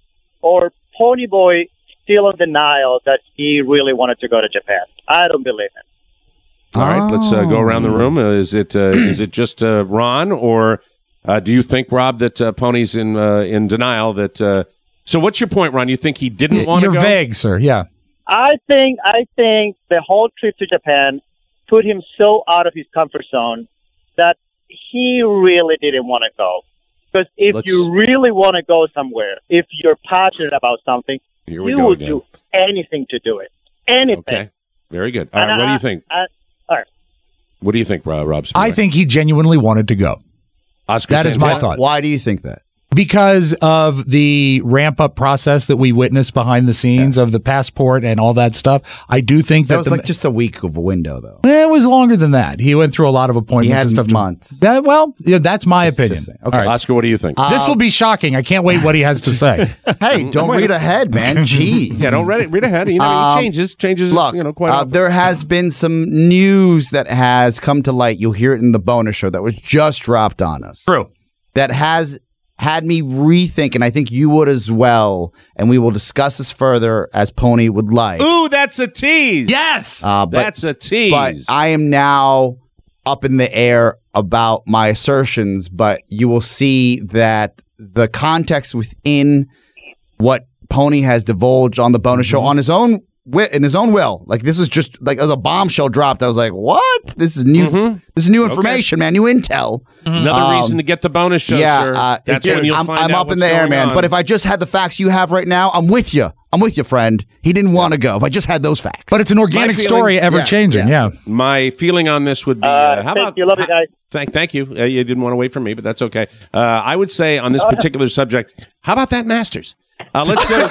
S: or Ponyboy still in denial that he really wanted to go to Japan? I don't believe it.
B: All right, let's uh, go around the room. Uh, is it uh, is it just uh, Ron, or uh, do you think, Rob, that uh, Pony's in uh, in denial? That uh, so, what's your point, Ron? You think he didn't want to
D: You're
B: go?
D: vague, sir. Yeah.
S: I think I think the whole trip to Japan put him so out of his comfort zone that he really didn't want to go. Because if
B: Let's-
S: you really want to go somewhere, if you're passionate about something,
B: Here we
S: you
B: go
S: will
B: again.
S: do anything to do it. Anything.
B: Okay, very good. All
S: And
B: right, what do
S: I-
B: you think?
S: I- all right.
B: What do you think, Rob? Rob
D: I think he genuinely wanted to go.
B: Oscar
D: That is my
B: Santana?
D: thought.
C: Why do you think that?
D: Because of the ramp up process that we witnessed behind the scenes of the passport and all that stuff, I do think that,
C: That was
D: the,
C: like just a week of a window, though.
D: Eh, it was longer than that. He went through a lot of appointments
C: He had
D: and stuff. to-
C: months.
D: That- well, yeah, that's my opinion.
C: just saying.
D: All right.
B: Oscar, what do you think?
D: This will be shocking. I can't wait what he has to say.
C: Hey, don't read ahead, man. Jeez.
B: yeah, don't read it. Read ahead. You know,
C: Um,
B: he changes, changes.
C: Look,
B: you know, quite
C: uh,
B: often.
C: there has been some news that has come to light. You'll hear it in the bonus show that was just dropped on us.
D: True.
C: That has had me rethink, and I think you would as well. And we will discuss this further as Pony would like.
B: Ooh, that's a tease.
D: Yes,
C: uh, but,
B: that's a tease.
C: But I am now up in the air about my assertions. But you will see that the context within what Pony has divulged on the bonus
B: Mm-hmm.
C: show on his own wi- in his own will. Like this is just like as a bombshell dropped. I was like, "What? This is new. This is new information, man. New intel."
B: Another
C: Um,
B: reason to get the bonus show,
C: yeah,
B: sir.
C: uh,
B: That's
C: it-
B: when you'll
C: I'm,
B: find
C: I'm
B: out
C: up in
B: what's
C: the air,
B: going
C: man.
B: on.
C: But if I just had the facts you have right now, I'm with you. I'm with you, friend. He didn't want to go. If I just had those facts,
D: But it's an organic
B: feeling-
D: story ever
C: yeah,
D: changing. Yeah.
B: My feeling on this would be,
S: Uh,
B: uh, how
S: thank
B: about
S: you. Love you guys.
B: Thank, thank you. Uh, you didn't want to wait for me, but that's okay. Uh, I would say on this particular subject, how about that Masters? Uh, let's go,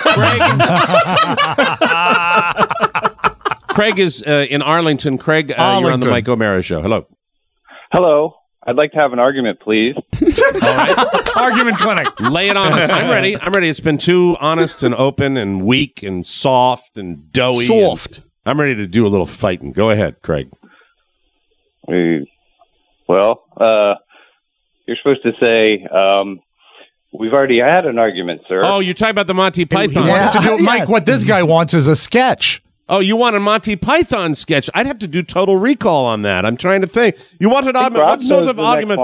B: Craig. Craig is uh, in Arlington. Craig, uh, you're on the
D: Arlington.
B: Mike O'Mara show. Hello.
T: Hello. I'd like to have an argument, please.
D: Argument clinic.
B: Lay it on us. I'm ready. I'm ready. It's been too honest and open and weak and soft and doughy.
C: Soft.
B: and I'm ready to do a little fighting. Go ahead, Craig.
T: We, well, uh, you're supposed to say, um, we've already had an argument, sir.
B: Oh, you're talking about the Monty Python.
D: He wants to do it, Mike. What this guy wants is a sketch.
B: Oh, you want a Monty Python sketch? I'd have to do Total Recall on that. I'm trying to think. You want an
T: I think
B: argument?
T: Rob
B: What sort
T: knows
B: of
T: the next
B: argument?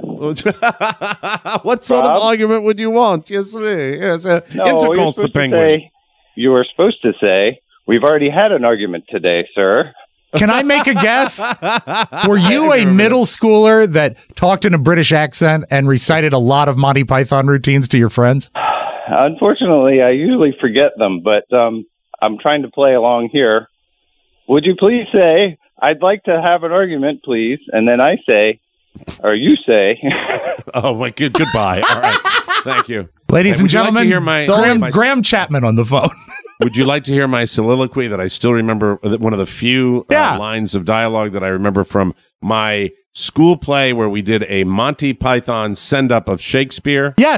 T: line.
B: What sort
T: Rob?
B: of argument would you want? Yes, sir. Yes, uh,
T: No, you're
B: intercourse the
T: supposed to
B: penguin.
T: say, you were supposed to say, we've already had an argument today, sir.
D: Can I make a guess? Were you a middle schooler that talked in a British accent and recited a lot of Monty Python routines to your friends?
T: Unfortunately, I usually forget them, but um, I'm trying to play along here. Would you please say, I'd like to have an argument, please? And then I say, or you say.
B: Oh, my good. Goodbye. All right. Thank you.
D: Ladies
B: Hey,
D: and
B: would you like to
D: gentlemen,
B: hear my-
D: Graham,
B: my-
D: Graham Chapman on the phone.
B: Would you like to hear my soliloquy that I still remember? One of the few
D: Yeah.
B: uh, lines of dialogue that I remember from my school play where we did a Monty Python send up of Shakespeare.
D: Yes.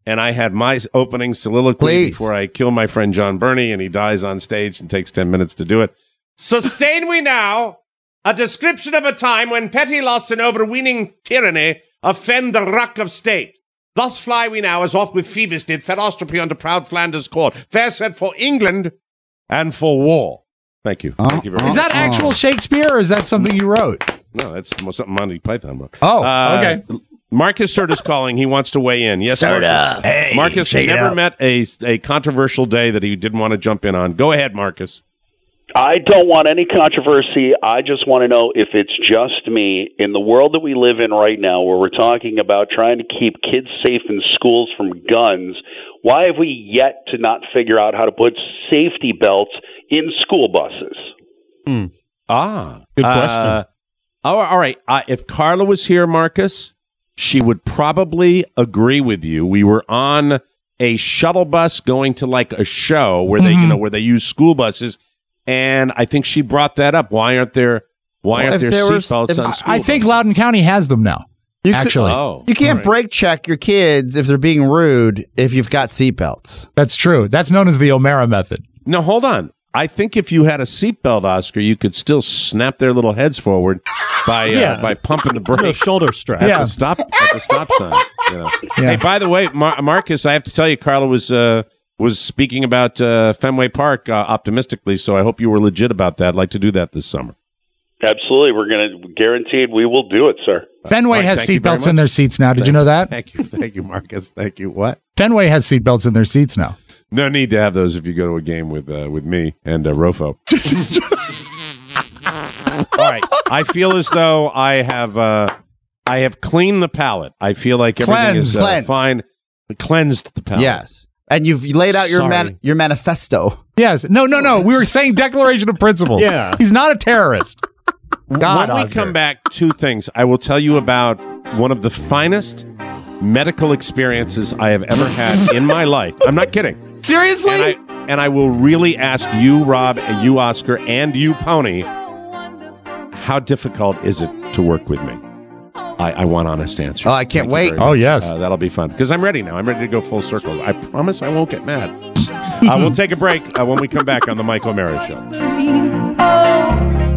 B: and I had my opening soliloquy
C: Please.
B: before I kill my friend John Burney, and he dies on stage and takes ten minutes to do it. Sustain we now a description of a time when petty lust and overweening tyranny offend the ruck of state. Thus fly we now, as oft with Phoebus did, fair Ostropy unto proud Flanders court. Fair said for England and for war. Thank you.
C: Oh,
B: Thank you very much.
D: Is that actual Shakespeare or is that something you wrote?
B: No, that's something Monty Python wrote.
D: Oh,
B: Uh,
D: okay.
B: Marcus Serta's calling. He wants to weigh in. Yes,
U: Serta.
B: Marcus.
U: Hey,
B: Marcus
U: shake it
B: never
U: up.
B: met a, a controversial day that he didn't want to jump in on. Go ahead, Marcus.
V: I don't want any controversy. I just want to know if it's just me in the world that we live in right now where we're talking about trying to keep kids safe in schools from guns. Why have we yet to not figure out how to put safety belts in school buses?
B: Hmm. Ah.
U: Good question.
B: Uh, all all right. Uh, if Carla was here, Marcus, she would probably agree with you. We were on a shuttle bus going to like a show where they,
D: Mm-hmm.
B: you know, where they use school buses. And I think she brought that up. Why aren't there why
C: Well,
B: aren't
C: if
B: there
C: there was-
B: seatbelts
C: if-
B: on school
D: I think
B: buses?
D: Loudoun County has them now.
C: You could-
D: actually,
B: Oh,
C: You can't
B: all right.
C: brake check your kids if they're being rude if you've got seatbelts.
D: that's true. That's known as the O'Mara method.
B: No, hold on. I think if you had a seatbelt, Oscar, you could still snap their little heads forward by uh,
U: Yeah.
B: by pumping the brake.
U: No shoulder strap.
B: at
D: Yeah.
B: the stop at the stop sign. You know.
D: Yeah.
B: Hey, by the way, Mar- Marcus, I have to tell you, Carla was uh, was speaking about uh, Fenway Park uh, optimistically, so I hope you were legit about that. I'd like to do that this summer.
V: Absolutely. We're going to guaranteed we will do it, sir.
D: Fenway
B: All right,
D: has
B: thank you very
D: seatbelts in
B: much.
D: their seats now. Did
B: Thank-
D: you know that?
B: Thank you, thank you, Marcus. Thank you. What?
D: Fenway has seatbelts in their seats now.
B: No need to have those if you go to a game with uh, with me and uh, Rofo. All right, I feel as though I have uh, I have cleaned the palate. I feel like everything is
C: Cleansed.
B: uh,
C: Cleansed.
B: fine. Cleansed the palate.
C: Yes. And you've laid out your man-
B: Sorry.
C: your manifesto.
D: Yes. No, no, no. We were saying Declaration of Principles.
U: Yeah.
D: He's not a terrorist. God,
B: when we
D: Oscar.
B: come back, two things. I will tell you about one of the finest medical experiences I have ever had in my life. I'm not kidding.
D: Seriously?
B: And I, and I will really ask you, Rob, and you, Oscar, and you, Pony, how difficult is it to work with me? I, I want honest answers.
C: Oh, I can't
B: Thank you
C: wait.
B: very
D: Oh,
B: much.
D: yes.
B: Uh, that'll be fun because I'm ready now. I'm ready to go full circle. I promise I won't get mad. uh, we'll take a break uh, when we come back on the Mike O'Mara Show.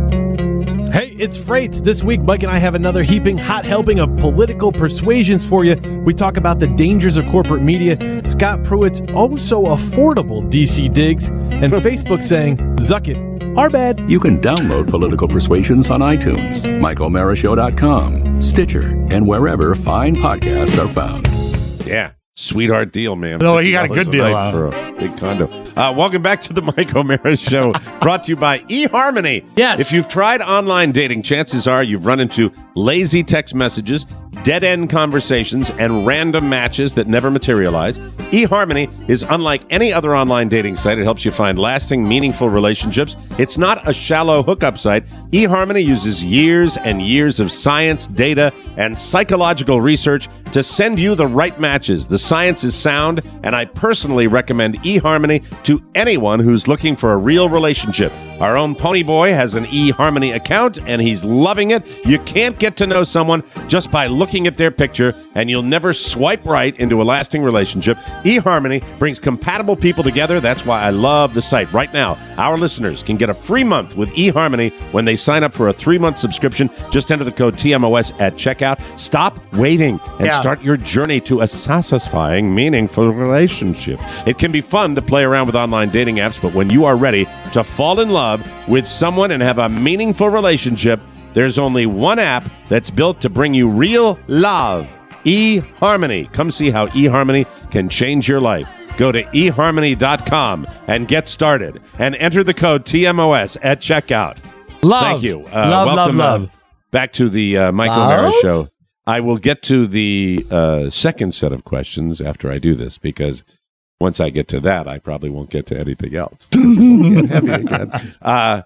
U: Hey, it's Freights. This week, Mike and I have another heaping hot helping of political persuasions for you. We talk about the dangers of corporate media, Scott Pruitt's oh so affordable D C digs, and Facebook saying, "Zuck it, our bad."
A: You can download Political Persuasions on iTunes, Mike O'Mara Show dot com, Stitcher, and wherever fine podcasts are found.
B: Yeah. Sweetheart deal, man.
D: No, you got a
B: fifty dollars
D: good deal,
B: night
D: huh?
B: for a big condo. Uh, welcome back to the Mike O'Mara Show, brought to you by eHarmony.
U: Yes.
B: If you've tried online dating, chances are you've run into lazy text messages, dead-end conversations, and random matches that never materialize. eHarmony is unlike any other online dating site. It helps you find lasting, meaningful relationships. It's not a shallow hookup site. eHarmony uses years and years of science, data, and psychological research to send you the right matches. The science is sound, and I personally recommend eHarmony to anyone who's looking for a real relationship. Our own Pony Boy has an eHarmony account, and he's loving it. You can't get to know someone just by looking at their picture, and you'll never swipe right into a lasting relationship. eHarmony brings compatible people together. That's why I love the site. Right now, our listeners can get a free month with eHarmony when they sign up for a three-month subscription. Just enter the code T M O S at checkout. Stop waiting and
D: Yeah.
B: start your journey to a satisfying, meaningful relationship. It can be fun to play around with online dating apps, but when you are ready to fall in love with someone and have a meaningful relationship, there's only one app that's built to bring you real love. eHarmony. Come see how eHarmony can change your life. Go to e harmony dot com and get started and enter the code T M O S at checkout.
D: Love.
B: Thank you. Uh,
D: love,
B: welcome,
D: love,
B: uh,
D: love.
B: back to the uh, Mike
C: Love?
B: O'Mara Show. I will get to the uh, second set of questions after I do this because once I get to that, I probably won't get to anything else. It'll get heavy again. Uh,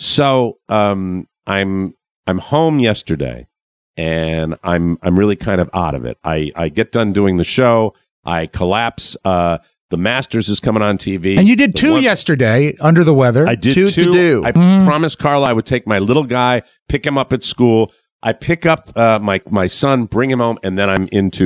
B: so um, I'm I'm home yesterday, and I'm I'm really kind of out of it. I, I get done doing the show, I collapse. Uh, the Masters is coming on T V,
D: And you did
B: The
D: two
B: one-
D: yesterday under the weather.
B: I did
C: Two
B: two.
C: to do.
B: I
D: Mhm.
B: promised Carla I would take my little guy, pick him up at school. I pick up uh, my my son, bring him home, and then I'm into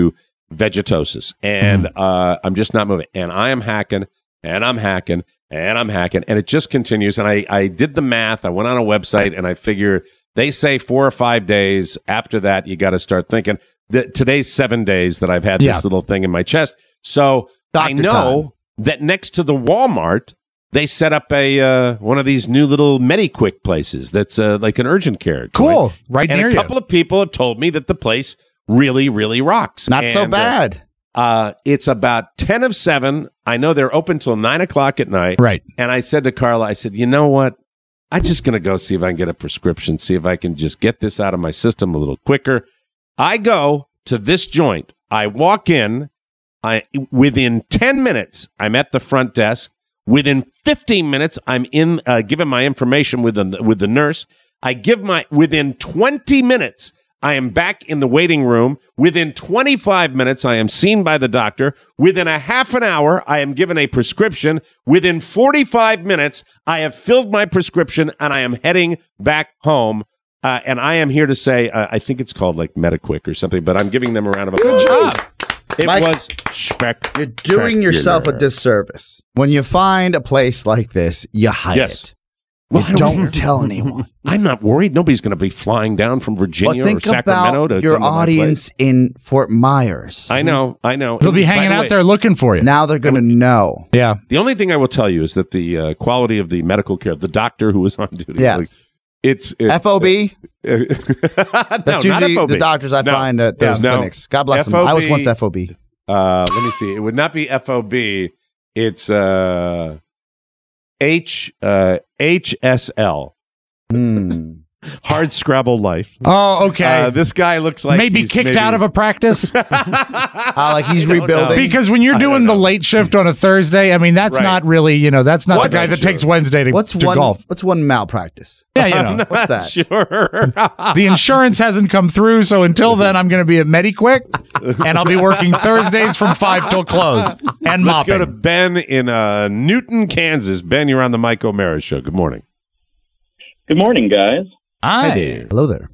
B: vegetosis, and uh, I'm just not moving. And I am hacking, and I'm hacking, and I'm hacking, and it just continues. And I, I did the math. I went on a website, and I figure they say four or five days after that, you got to start thinking that today's seven days that I've had
D: Yeah.
B: this little thing in my chest. So I
C: Doctor
B: know
C: time.
B: that next to the Walmart, they set up a uh, one of these new little MediQuick places that's uh, like an urgent care.
D: Cool.
B: joint.
D: Right
B: and
D: near
B: a
D: you.
B: couple of people have told me that the place really, really rocks.
C: Not so
B: And, uh,
C: bad.
B: Uh, it's about ten of seven. I know they're open till nine o'clock at night.
D: Right.
B: And I said to Carla, I said, you know what? I'm just going to go see if I can get a prescription, see if I can just get this out of my system a little quicker. I go to this joint. I walk in. I within ten minutes, I'm at the front desk. Within fifteen minutes, I'm in uh, giving my information with the with the nurse. I give my within twenty minutes, I am back in the waiting room. Within twenty-five minutes, I am seen by the doctor. Within a half an hour, I am given a prescription. Within forty-five minutes, I have filled my prescription and I am heading back home. Uh, and I am here to say, uh, I think it's called like MediQuick or something, but I'm giving them a round of applause.
D: Good job.
B: It
C: Mike,
B: was spec.
C: You're doing yourself a disservice. When you find a place like this, you hide
B: Yes.
C: it.
B: Well,
C: You
B: I don't
C: don't tell anyone.
B: I'm not worried. Nobody's going to be flying down from
C: But
B: Virginia or
C: think
B: Sacramento
C: about
B: to
C: your
B: come to my
C: audience in Fort Myers.
B: place. I know, I know.
D: They'll be
B: By
D: hanging
B: the
D: out
B: way,
D: there looking for you.
C: Now they're going to know.
D: Yeah.
B: The only thing I will tell you is that the uh, quality of the medical care, the doctor who was on duty,
C: Yes.
B: like, it's it,
C: F O B?
B: Uh,
C: That's
B: no, not
C: usually
B: F O B.
C: the doctors I
B: No.
C: find at those
B: No.
C: clinics. God bless them.
B: F O B,
C: I was once F O B.
B: Uh, let me see. It would not be F O B. It's uh, H uh, H S L.
C: Hmm.
B: Hard Scrabble Life.
D: Oh, okay.
B: Uh, this guy looks like
D: maybe
B: he's
D: kicked
B: maybe-
D: out of a practice.
C: Ah, like he's
B: I don't
C: rebuilding.
B: know.
D: Because when you're
B: I don't
D: doing the
B: know.
D: late shift on a Thursday, I mean, that's
B: Right.
D: not really, you know, that's not
C: What's-
D: the guy that
B: Sure.
D: takes Wednesday to,
C: What's
D: to
C: one?
D: golf.
C: What's one malpractice?
D: Yeah, you know.
C: What's that?
B: Sure.
D: The insurance hasn't come through, so until then, I'm going to be at MediQuick, and I'll be working Thursdays from five till close and
B: Let's
D: mopping.
B: go to Ben in uh, Newton, Kansas. Ben, you're on the Mike O'Mara Show. Good morning.
E: Good morning, guys.
D: Hi.
B: there.
C: Hello there.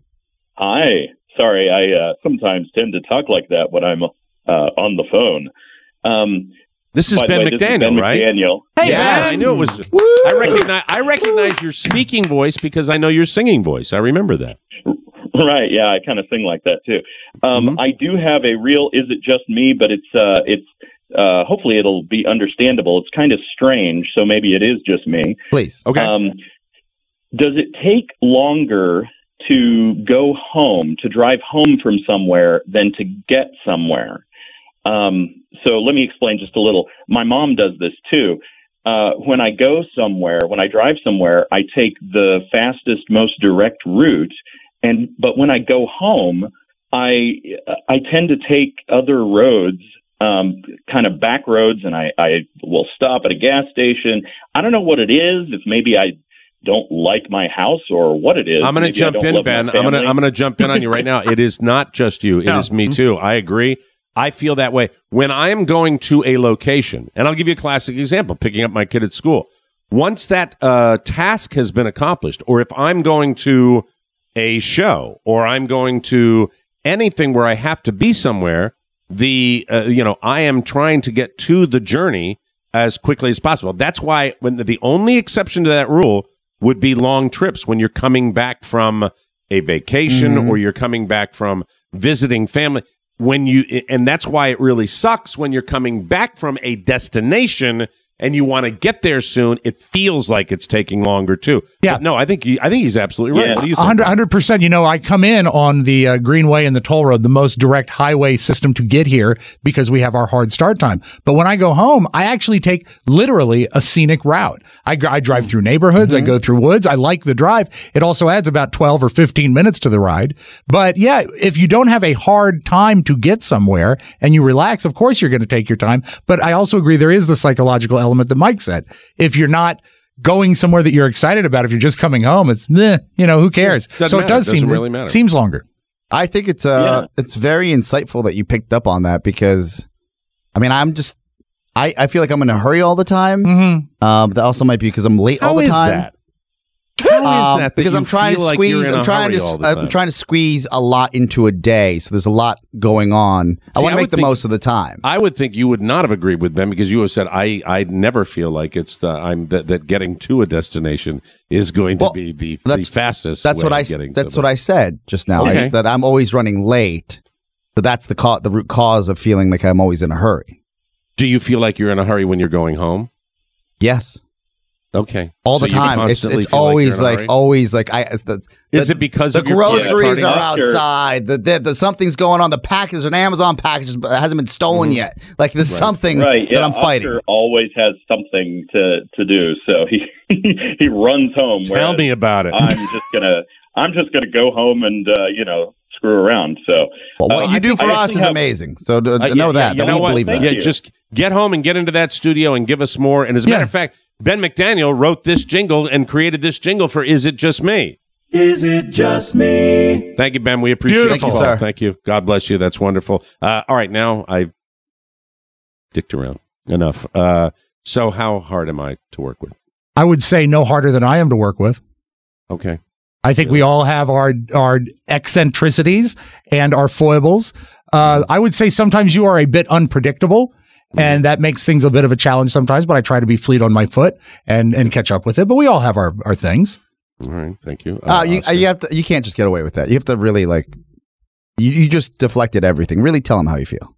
E: Hi. Sorry, I uh, sometimes tend to talk like that when I'm uh, on the phone. Um,
B: This is
E: by the
B: Ben
E: way, this is
B: McDaniel,
E: Ben
B: right?
E: McDaniel.
D: Hey,
B: yeah,
D: Ben.
B: I knew it was. I recognize. I recognize your speaking voice because I know your singing voice. I remember that.
E: Right. Yeah, I kind of sing like that too. Um,
B: Mm-hmm.
E: I do have a real. Is it just me? But it's. Uh, it's. Uh, hopefully, it'll be understandable. It's kind of strange, so maybe it is just me.
C: Please.
B: Okay.
E: Um, does it take longer to go home, to drive home from somewhere, than to get somewhere? Um, so let me explain just a little. My mom does this too. Uh, when I go somewhere, when I drive somewhere, I take the fastest, most direct route. And but when I go home, I I tend to take other roads, um, kind of back roads, and I, I will stop at a gas station. I don't know what it is. If maybe I don't like my house or what it is.
B: I'm going to
E: Maybe I
B: jump
E: don't
B: in,
E: love my
B: Ben. I'm going to
E: family.
B: I'm going to jump in on you right now. It is not just you. It is
D: No.
B: me too. I agree. I feel that way when I am going to a location, and I'll give you a classic example: picking up my kid at school. Once that uh, task has been accomplished, or if I'm going to a show, or I'm going to anything where I have to be somewhere, the uh, you know I am trying to get to the journey as quickly as possible. That's why when the, the only exception to that rule would be long trips when you're coming back from a vacation
C: Mhm.
B: or you're coming back from visiting family. When you and that's why it really sucks when you're coming back from a destination and you want to get there soon. It feels like it's taking longer too.
D: Yeah.
B: But no, I think he, I think he's absolutely right.
E: Yeah.
B: What do you
D: one
B: think?
D: hundred, one hundred percent. You know, I come in on the uh, Greenway and the toll road, the most direct highway system to get here because we have our hard start time. But when I go home, I actually take literally a scenic route. I, I drive through neighborhoods. I go through woods. I like the drive. It also adds about twelve or fifteen minutes to the ride. But yeah, if you don't have a hard time to get somewhere and you relax, of course you're going to take your time. But I also agree there is the psychological element that Mike said. If you're not going somewhere that you're excited about, if you're just coming home, it's meh, you know, who cares?
B: Doesn't
D: so
B: matter.
D: it does
B: Doesn't
D: seem
B: really matter.
D: seems longer.
C: I think it's uh it's very insightful that you picked up on that because, I mean, I'm just I, I feel like I'm in a hurry all the time.
D: Mm-hmm.
C: Um, but that also might be because I'm late all
B: How
C: the
B: is
C: time.
B: that? How How is
C: Um,
B: that? that
C: because
B: you
C: I'm trying to
B: feel like
C: squeeze.
B: you're in
C: I'm
B: a
C: trying
B: hurry
C: to.
B: all the
C: I'm
B: time?
C: trying to squeeze a lot into a day. So there's a lot going on. I
B: See,
C: want to
B: I
C: make
B: would
C: the
B: think-
C: most of the time.
B: I would think you would not have agreed with Ben because you have said I I never feel like it's the I'm that, that getting to a destination is going to
C: Well,
B: be the, the
C: that's-
B: fastest.
C: That's
B: way
C: what I.
B: of getting
C: That's
B: to
C: what I said just now.
B: Okay.
C: I, that I'm always running late. So that's the ca- the root cause of feeling like I'm always in a hurry.
B: Do you feel like you're in a hurry when you're going home?
C: Yes.
B: Okay.
C: All
B: So
C: the
B: you
C: time. It's,
B: constantly
C: it's
B: feel
C: always
B: like, you're in a
C: like,
B: hurry?
C: always like I. It's the,
B: Is
C: the-
B: it because
C: the
B: of your-
C: groceries
B: Yeah,
C: are
B: party?
C: outside? The, the, the something's going on. The package, an Amazon package, but it hasn't been stolen
B: Mm-hmm.
C: yet. Like there's something
E: right, yeah,
C: that I'm fighting.
E: Oscar always has something to, to do, so he he runs home.
B: Tell
E: whereas
B: me about it.
E: I'm just gonna I'm just gonna go home and uh, you know screw around. So
C: Well, what
E: uh,
C: you
E: I
C: do
E: think-
C: for
E: I
C: us
E: actually
C: is
E: have-
C: amazing. So to,
B: Uh,
C: to know
B: yeah,
C: that,
B: yeah,
C: that
B: you know
C: we
B: what?
C: believe that.
B: Yeah, just get home and get into that studio and give us more. And as a matter of fact, Ben McDaniel wrote this jingle and created this jingle for Is It Just Me?
H: Is it just me?
B: Thank you, Ben. We appreciate
C: Beautiful.
B: it.
C: Thank you, sir.
B: Thank you. God bless you. That's wonderful. Uh, all right, now I've dicked around enough. Uh, so how hard am I to work with?
D: I would say no harder than I am to work with.
B: Okay.
D: I think we all have our our eccentricities and our foibles. Uh, I would say sometimes you are a bit unpredictable, and that makes things a bit of a challenge sometimes. But I try to be fleet on my foot and and catch up with it. But we all have our, our things.
B: All right. Thank you.
C: Uh, you, you have to. You can't just get away with that. You have to really like. You, you just deflected everything. Really tell them how you feel.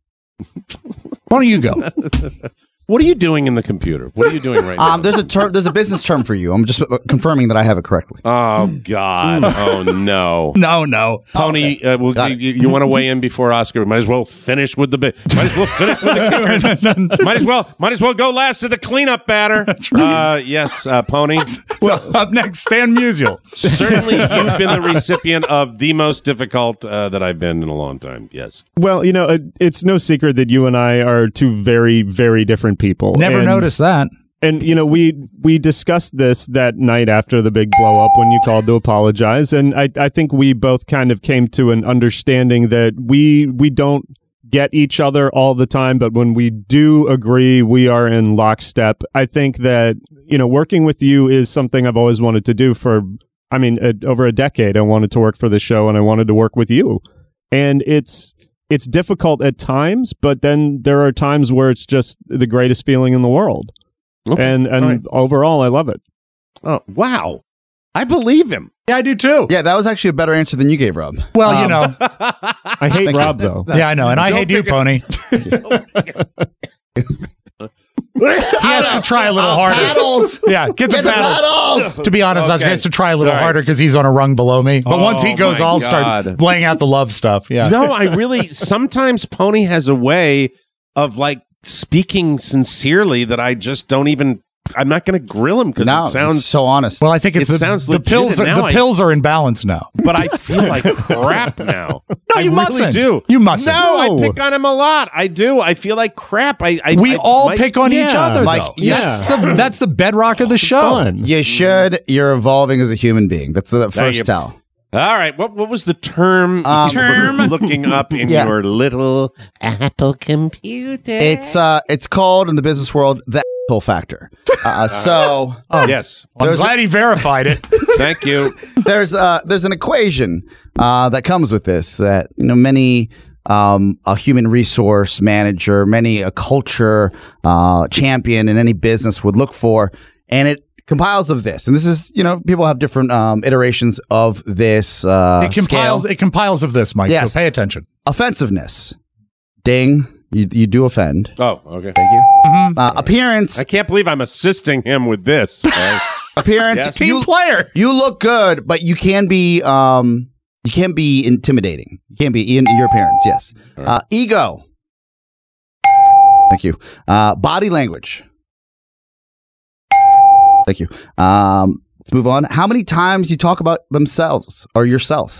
D: Why don't you go?
B: What are you doing in the computer? What are you doing right now?
C: Um, there's a term. There's a business term for you. I'm just uh, confirming that I have it correctly.
B: Oh God! Oh no!
D: No, no.
B: Pony, uh, well,
C: Got
B: you,
C: it.
B: you want to weigh in before Oscar? Might as well finish with the bit. Might as well finish with the. might as well. Might as well go last to the cleanup batter. That's right. Uh, yes, uh, Pony.
D: Well, up next, Stan Musial.
B: Certainly, you've been the recipient of the most difficult uh, that I've been in a long time. Yes.
F: Well, you know, it, it's no secret that you and I are two very, very different people.
D: Never
F: And-
D: noticed that.
F: And you know, we we discussed this that night after the big blow up when you called to apologize, and I I think we both kind of came to an understanding that we we don't get each other all the time, but when we do agree, we are in lockstep. I think that, you know, working with you is something I've always wanted to do for, I mean, uh, over a decade. I wanted to work for the show, and I wanted to work with you, and it's. It's difficult at times, but then there are times where it's just the greatest feeling in the world.
B: Okay.
F: And and
B: All right.
F: overall, I love it.
B: Oh wow! I believe him.
D: Yeah, I do too.
C: Yeah, that was actually a better answer than you gave, Rob.
D: Well, you
C: Um,
D: know,
F: I hate
C: Thank
F: Rob
C: you.
F: though.
D: yeah, I know, and I
B: Don't
D: hate you,
B: figure-
D: Pony. He has to try a little
C: Uh,
D: harder.
C: paddles.
D: Yeah, get the
C: Get the
D: paddles.
C: paddles.
D: To be honest, I was
B: Okay.
D: going to try a little
B: Sorry.
D: harder because he's on a rung below me. But once he
B: Oh,
D: goes,
B: my
D: I'll
B: God.
D: start laying out the love stuff. Yeah.
B: No, I really. Sometimes Pony has a way of like speaking sincerely that I just don't even. I'm not going to grill him because
C: No,
B: it sounds.
C: so honest.
D: Well, I think it's
B: It
D: the,
B: sounds
D: the
B: legit,
D: pills. Are,
B: and
D: the
B: now I-
D: pills are in balance now.
B: But I feel like crap now.
D: No,
B: I
D: you
B: really
D: mustn't.
B: do.
D: You mustn't.
B: No, I
D: No.
B: pick on him a lot. I do. I feel like crap. I. I
D: We
B: I
D: all
B: might-
D: pick on each
F: Yeah.
D: other,
C: Like,
D: though.
C: yeah.
D: That's the that's the bedrock of the show.
F: Fun.
C: You should. You're evolving as a human being. That's the first
B: you.
C: tell.
B: All right. What What was the term?
C: Um,
B: term looking up in
C: Yeah.
B: your little Apple computer.
C: It's uh, it's called in the business world the asshole factor. Uh, so
B: Oh yes.
D: I'm
C: There's
D: glad he verified it.
B: Thank you.
C: there's uh there's an equation uh that comes with this that you know many um a human resource manager, many a culture uh champion in any business would look for, and it compiles of this. And this is you know people have different um iterations of this uh
D: it compiles.
C: scale.
D: It compiles of this, Mike.
C: Yes.
D: So pay attention.
C: Offensiveness, ding, you you do offend.
B: Oh, okay.
C: Thank you. Uh, appearance,
B: I can't believe I'm assisting him with this. Right?
C: appearance,
B: Yes.
D: Team
C: you,
D: player.
C: you look good, but you can be um you can be intimidating. You can't be in, in your appearance. Yes. Uh, ego. Thank you. Uh, body language. Thank you. Um, let's move on. How many times you talk about themselves or yourself?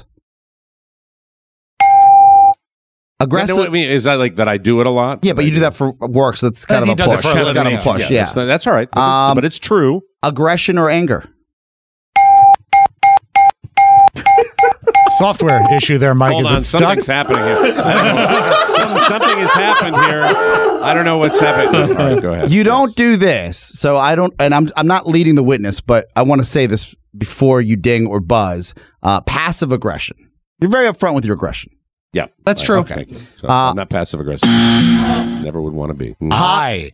C: Aggressive.
B: Wait, no, I mean, is that like that I do it a lot?
C: Yeah, but you do that for work, so that's kind
D: He
C: of a
D: does it
C: push.
D: for a
C: That's
D: living,
C: kind of a push.
B: Yeah,
C: Yeah.
B: That's, not- that's all right. But, it's,
C: Um,
B: but it's true.
C: Aggression or anger.
D: Software issue there, Mike.
B: Hold
D: Is
B: on,
D: it stuck?
B: something's happening here. I don't know. Something's something has happened here. I don't know what's happened. All right, go ahead.
C: You don't do this, so I don't. And I'm I'm not leading the witness, but I want to say this before you ding or buzz. Uh, passive aggression. You're very upfront with your aggression.
B: Yeah,
D: that's true.
B: Okay,
C: Okay.
B: so
C: Uh,
B: I'm not passive aggressive. Never would want to be.
D: Hi.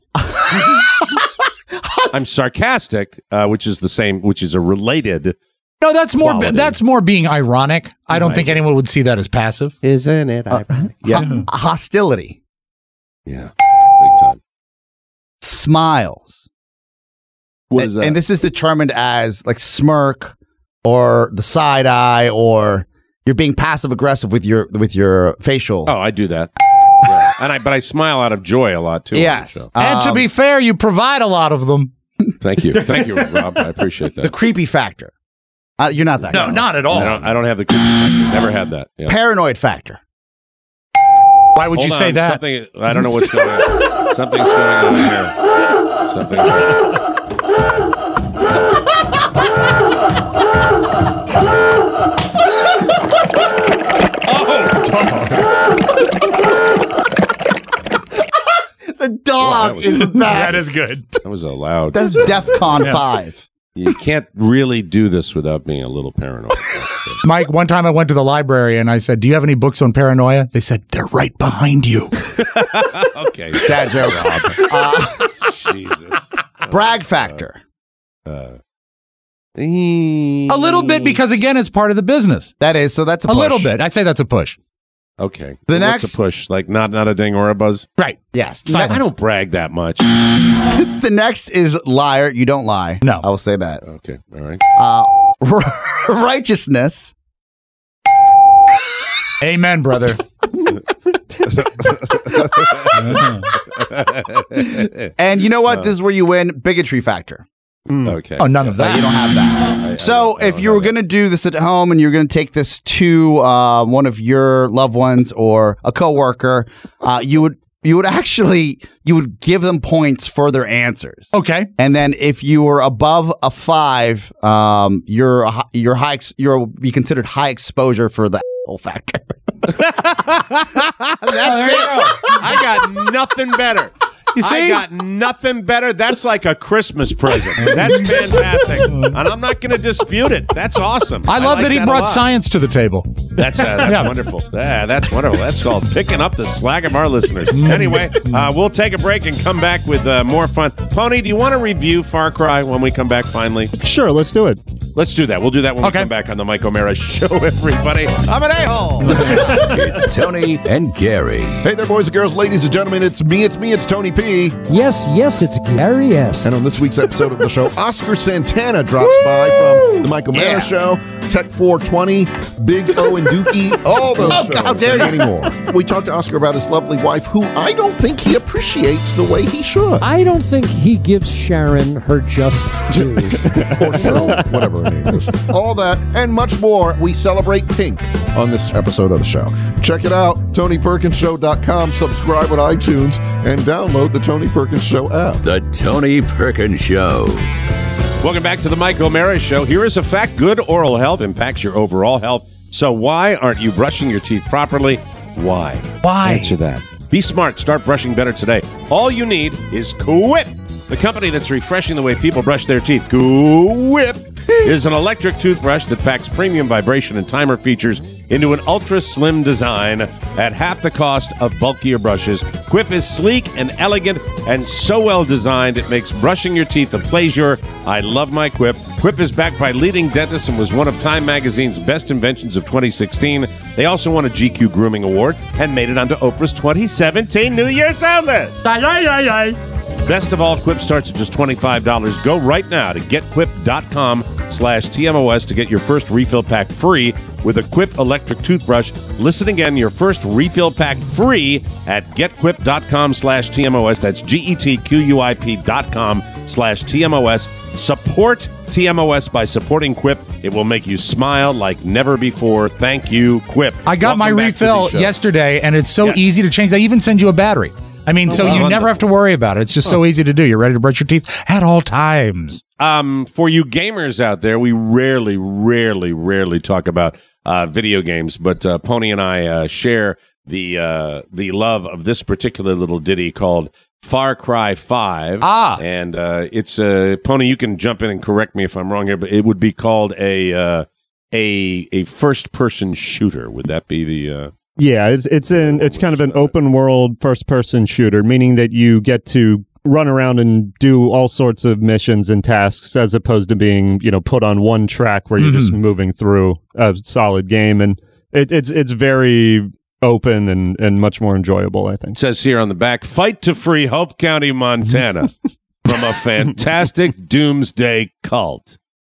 B: I'm sarcastic, uh, which is the same, which is a related.
D: No, that's more.
B: quality.
D: That's more being ironic. I don't think anyone would see that as passive.
B: Isn't it?
C: Uh,
B: yeah,
C: ho- hostility.
B: yeah, big time.
C: Smiles.
B: What
C: and,
B: is that?
C: and this is determined as like smirk or the side eye, or you're being passive aggressive with your with your facial.
B: Oh, I do that. Yeah. And I, but I smile out of joy a lot too. on the
C: Yes.
B: show.
D: And to
C: Um,
D: be fair, you provide a lot of them.
B: Thank you, thank you, Rob. I appreciate that.
C: The creepy factor. Uh, you're not that.
D: No,
C: guy.
D: not at all.
B: I don't, I don't have the creepy factor. Never had that. Yeah.
C: Paranoid factor.
D: Why would
B: Hold
D: you say
B: on,
D: that?
B: Something, I don't know what's going on. Something's going on here. Something's
C: The dog
B: was-
C: is the best.
D: That is good.
B: That was a loud.
C: That's DEFCON
D: Yeah.
C: five.
B: You can't really do this without being a little paranoid.
D: Mike, one time I went to the library and I said, "Do you have any books on paranoia?" They said, "They're right behind you."
B: Okay.
C: Dad joke. Uh,
B: Jesus.
C: brag factor.
B: Uh,
D: A little bit, because again, it's part of the business.
C: That is, so that's a,
D: A
C: push.
D: little bit. I'd say that's a push.
B: Okay.
C: The
B: What's
C: next-
B: a push? Like not not a ding or a buzz?
D: Right.
C: Yes. The,
D: Silence.
B: I don't brag that much.
C: next, the next is liar. You don't lie.
D: No.
C: I will say that.
B: Okay. All right.
C: Uh, righteousness.
D: Amen, brother.
C: And you know what? This is where you win. Bigotry factor.
B: Okay.
D: Oh, none of
C: Uh,
D: that.
C: you don't have that.
B: I- I
C: So
B: don't- I
C: if
B: don't
C: you
B: have
C: were
B: that.
C: going to do this at home and you're going to take this to uh, one of your loved ones or a coworker, uh, you would you would actually you would give them points for their answers.
D: Okay.
C: And then if you were above a five, um, you're a, hi- you're high ex- you're be considered high exposure for the factor.
B: That's it. I got nothing better.
D: You see?
B: I got nothing better. That's like a Christmas present. That's fantastic. And I'm not going to dispute it. That's awesome.
D: I love
B: like
D: that he
B: a
D: brought
B: lot.
D: science to the table.
B: That's uh, that's
D: Yeah.
B: wonderful. Yeah, that's wonderful. That's called picking up the slack of our listeners. Anyway, uh, we'll take a break and come back with uh, more fun. Pony, do you want to review Far Cry when we come back finally?
F: Sure, let's do it.
B: Let's do that. We'll do that when
D: Okay.
B: we come back on the Mike O'Mara Show, everybody. I'm an a-hole.
A: It's Tony and Gary.
G: Hey there, boys and girls, ladies and gentlemen. It's me, it's me, it's Tony P.
I: Yes, yes, it's Gary S.
G: And on this week's episode of the show, Oscar Santana drops by from the Mike O'Mara
C: Yeah.
G: Show, Tech four twenty, Big O and Dookie, all those
C: Oh,
G: shows,
C: how dare
G: and
C: you.
G: many more. We talked to Oscar about his lovely wife, who I don't think he appreciates the way he should.
I: I don't think he gives Sharon her just due.
G: Or Cheryl, whatever her name is. All that and much more. We celebrate Pink on this episode of the show. Check it out, Tony Perkins Show dot com. Subscribe on iTunes and download the Tony Perkins Show app.
A: The Tony Perkins Show.
B: Welcome back to the Mike O'Mara Show. Here is a fact: good oral health impacts your overall health. So why aren't you brushing your teeth properly? Why?
D: Why?
B: Answer that. Be smart. Start brushing better today. All you need is Quip, the company that's refreshing the way people brush their teeth. Quip is an electric toothbrush that packs premium vibration and timer features into an ultra-slim design at half the cost of bulkier brushes. Quip is sleek and elegant and so well designed it makes brushing your teeth a pleasure. I love my Quip. Quip is backed by leading dentists and was one of Time Magazine's best inventions of twenty sixteen. They also won a G Q Grooming Award and made it onto Oprah's twenty seventeen New Year's Sound List. Best of all, Quip starts at just twenty-five dollars. Go right now to getquip.com slash TMOS to get your first refill pack free with a Quip electric toothbrush. Listen again, your first refill pack free at getquip.com slash TMOS. That's G-E-T-Q-U-I-P dot com slash TMOS. Support T M O S by supporting Quip. It will make you smile like never before. Thank you, Quip.
D: I got
B: Welcome
D: my
B: back to the
D: refill
B: show.
D: yesterday, and it's so
B: Yeah.
D: easy to change. They even send you a battery. I mean,
B: Oh,
D: so
B: wow.
D: you never
B: Wonderful.
D: have to worry about it. It's just so easy to do. You're ready to brush your teeth at all times.
B: Um, for you gamers out there, we rarely, rarely, rarely talk about uh, video games, but uh, Pony and I uh, share the uh, the love of this particular little ditty called Far Cry five.
D: Ah.
B: And uh, it's a, uh, Pony, you can jump in and correct me if I'm wrong here, but it would be called a uh, a a first-person shooter. Would that be the... Uh,
F: Yeah, it's it's an it's kind of an open world first person shooter, meaning that you get to run around and do all sorts of missions and tasks as opposed to being, you know, put on one track where you're
D: Mm-hmm.
F: just moving through a solid game. And it, it's it's very open and, and much more enjoyable, I think.
B: It says here on the back, fight to free Hope County, Montana from a fantastic doomsday cult.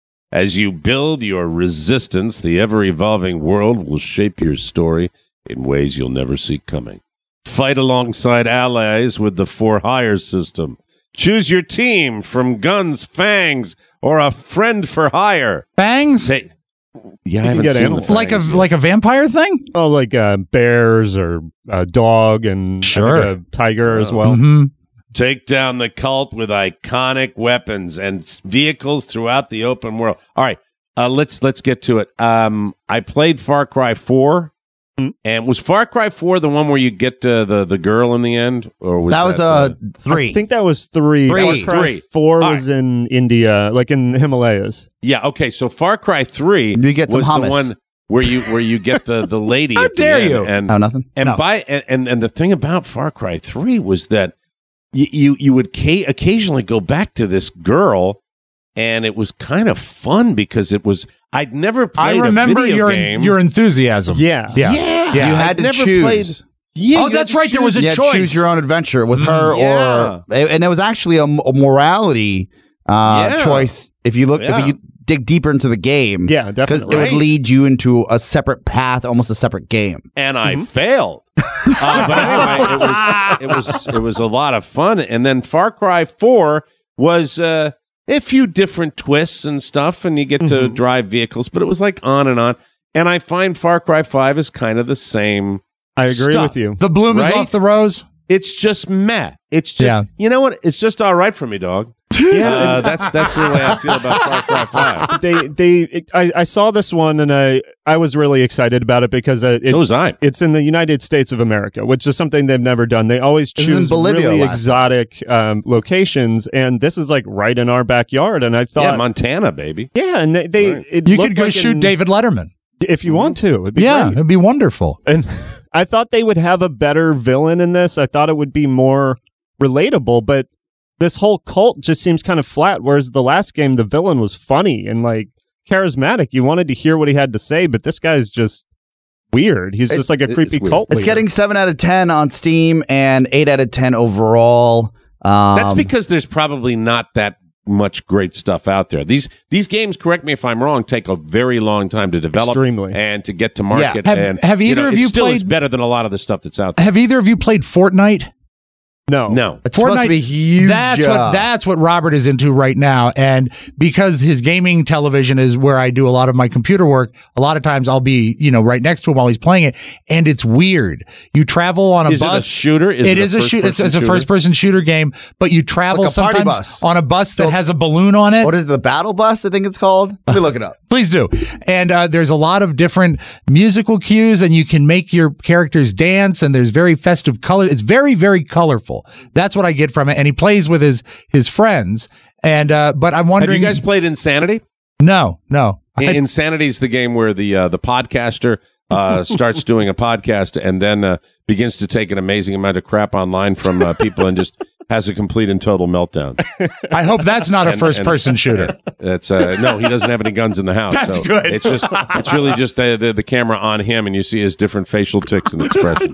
B: As you build your resistance, the ever-evolving world will shape your story in ways you'll never see coming. Fight alongside allies with the For Hire system. Choose your team from Guns, Fangs, or a friend for hire.
D: Fangs?
B: Say, yeah, I
F: You
B: haven't
F: get
B: seen
F: animals.
B: the
D: Like a
B: Fangs
D: like a vampire thing?
F: Oh, like uh, bears or a dog and I
D: Sure.
F: think a tiger as well.
D: Mm-hmm.
B: Take down the cult with iconic weapons and s- vehicles throughout the open world. All right, uh, let's let's get to it. Um, I played Far Cry four,
F: Mm.
B: and was Far Cry four the one where you get uh, the the girl in the end, or was
C: That was uh,
F: I
C: three.
F: think that was three.
C: Three.
F: Far Cry
B: Three.
F: Four
B: All
F: was in India, like in the Himalayas.
B: yeah? Okay, so Far Cry three
C: You get some
B: was
C: hummus.
B: the one where you where you get the the lady.
D: How
B: at the
D: dare
B: end,
D: you.
B: And
C: Oh, nothing?
B: and
D: No.
B: by and, and and the thing about Far Cry three was that you you, you would ca- occasionally go back to this girl. And it was kind of fun because it was. I'd never played.
D: I remember
B: a video
D: your
B: game.
D: your enthusiasm.
F: Yeah.
D: Yeah.
B: Yeah,
C: You
B: I'd
C: had to
B: never
C: choose.
B: played- Yeah,
D: Oh,
B: you
D: that's
B: had to
D: right, there was a
B: choose.
C: You had to
D: choice.
C: choose your own adventure with her,
B: Yeah.
C: or and it was actually a, a morality uh,
B: Yeah.
C: choice. If you look,
B: Yeah.
C: if you dig deeper into the game,
F: Yeah,
C: because
F: definitely.
C: it
B: Right.
C: would lead you into a separate path, almost a separate game.
B: and
F: Mm-hmm.
B: I failed. uh, but anyway, it was it was it was a lot of fun. And then Far Cry Four was uh, a few different twists and stuff, and you get to
F: Mhm.
B: drive vehicles, but it was like on and on. And I find Far Cry Five is kind of the same.
F: I agree
B: Stuff.
F: with you.
D: The bloom is
B: Right?
D: off the rose.
B: It's just meh. It's just
D: Yeah.
B: you know what? It's just all right for me, dog. uh, that's that's the way I feel about Far Cry Five.
F: They they it, I, I saw this one and I I was really excited about it because uh, it,
B: So was I.
F: it's in the United States of America, which is something they've never done. They always
C: This is in
F: choose
C: Bolivia
F: really
C: last
F: exotic um, locations, and this is like right in our backyard. And I thought,
B: Yeah, Montana, baby.
F: yeah, and they, they
B: Right.
F: it
D: You
F: looked
D: could go
F: like
D: shoot
F: an-
D: David Letterman.
F: if you want to. It'd be
D: Yeah,
F: great.
D: it'd be wonderful.
F: And I thought they would have a better villain in this. I thought it would be more relatable, but this whole cult just seems kind of flat. Whereas the last game, the villain was funny and like charismatic. You wanted to hear what he had to say, but this guy's just weird. He's
B: It-
F: just like a
B: it's
F: creepy
B: weird.
F: cult
C: It's
F: leader.
C: getting seven out of ten on Steam and eight out of ten overall. Um,
B: That's because there's probably not that much great stuff out there. These these games, correct me if I'm wrong, take a very long time to develop
F: Extremely.
B: and to get to market.
D: Have-
B: and,
D: have either
B: know,
D: of
B: it
D: you
B: still is
D: played-
B: better than a lot of the stuff that's out there.
D: Have either of you played Fortnite?
F: no.
B: No.
C: it's supposed to be huge.
D: That's
C: uh,
D: what that's what Robert is into right now, and because his gaming television is where I do a lot of my computer work. A lot of times I'll be, you know, right next to him while he's playing it, and it's weird. You travel on a
B: Is it a
D: bus.
B: shooter? Is
D: it
B: it a
D: is a shoot. It's,
B: first-person
D: it's a
B: shooter?
D: first-person shooter game, but you travel
C: Like a party
D: sometimes
C: bus.
D: on a bus that
C: So-
D: has a balloon on it.
C: What is it, the battle bus? I think it's called. Let me look it up.
D: Please do. And uh, there's a lot of different musical cues, and you can make your characters dance, and there's very festive color. It's very, very colorful. That's what I get from it. And he plays with his his friends. And uh, but I'm
B: Have
D: wondering.
B: you guys played Insanity?
D: No, no.
B: I- Insanity is the game where the uh, the podcaster uh, starts doing a podcast and then uh, begins to take an amazing amount of crap online from uh, people and just has a complete and total meltdown.
D: I hope that's not a
B: And-
D: first-person
B: and-
D: shooter.
B: That's uh, no, he doesn't have any guns in the house.
D: That's
B: so
D: good.
B: It's just it's really just the, the the camera on him, and you see his different facial tics and expressions.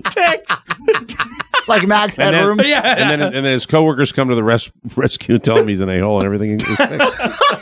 C: Like Max
B: And then,
C: Headroom.
B: and then and then his coworkers come to the res- rescue and tell him he's an a hole and everything is fixed. That's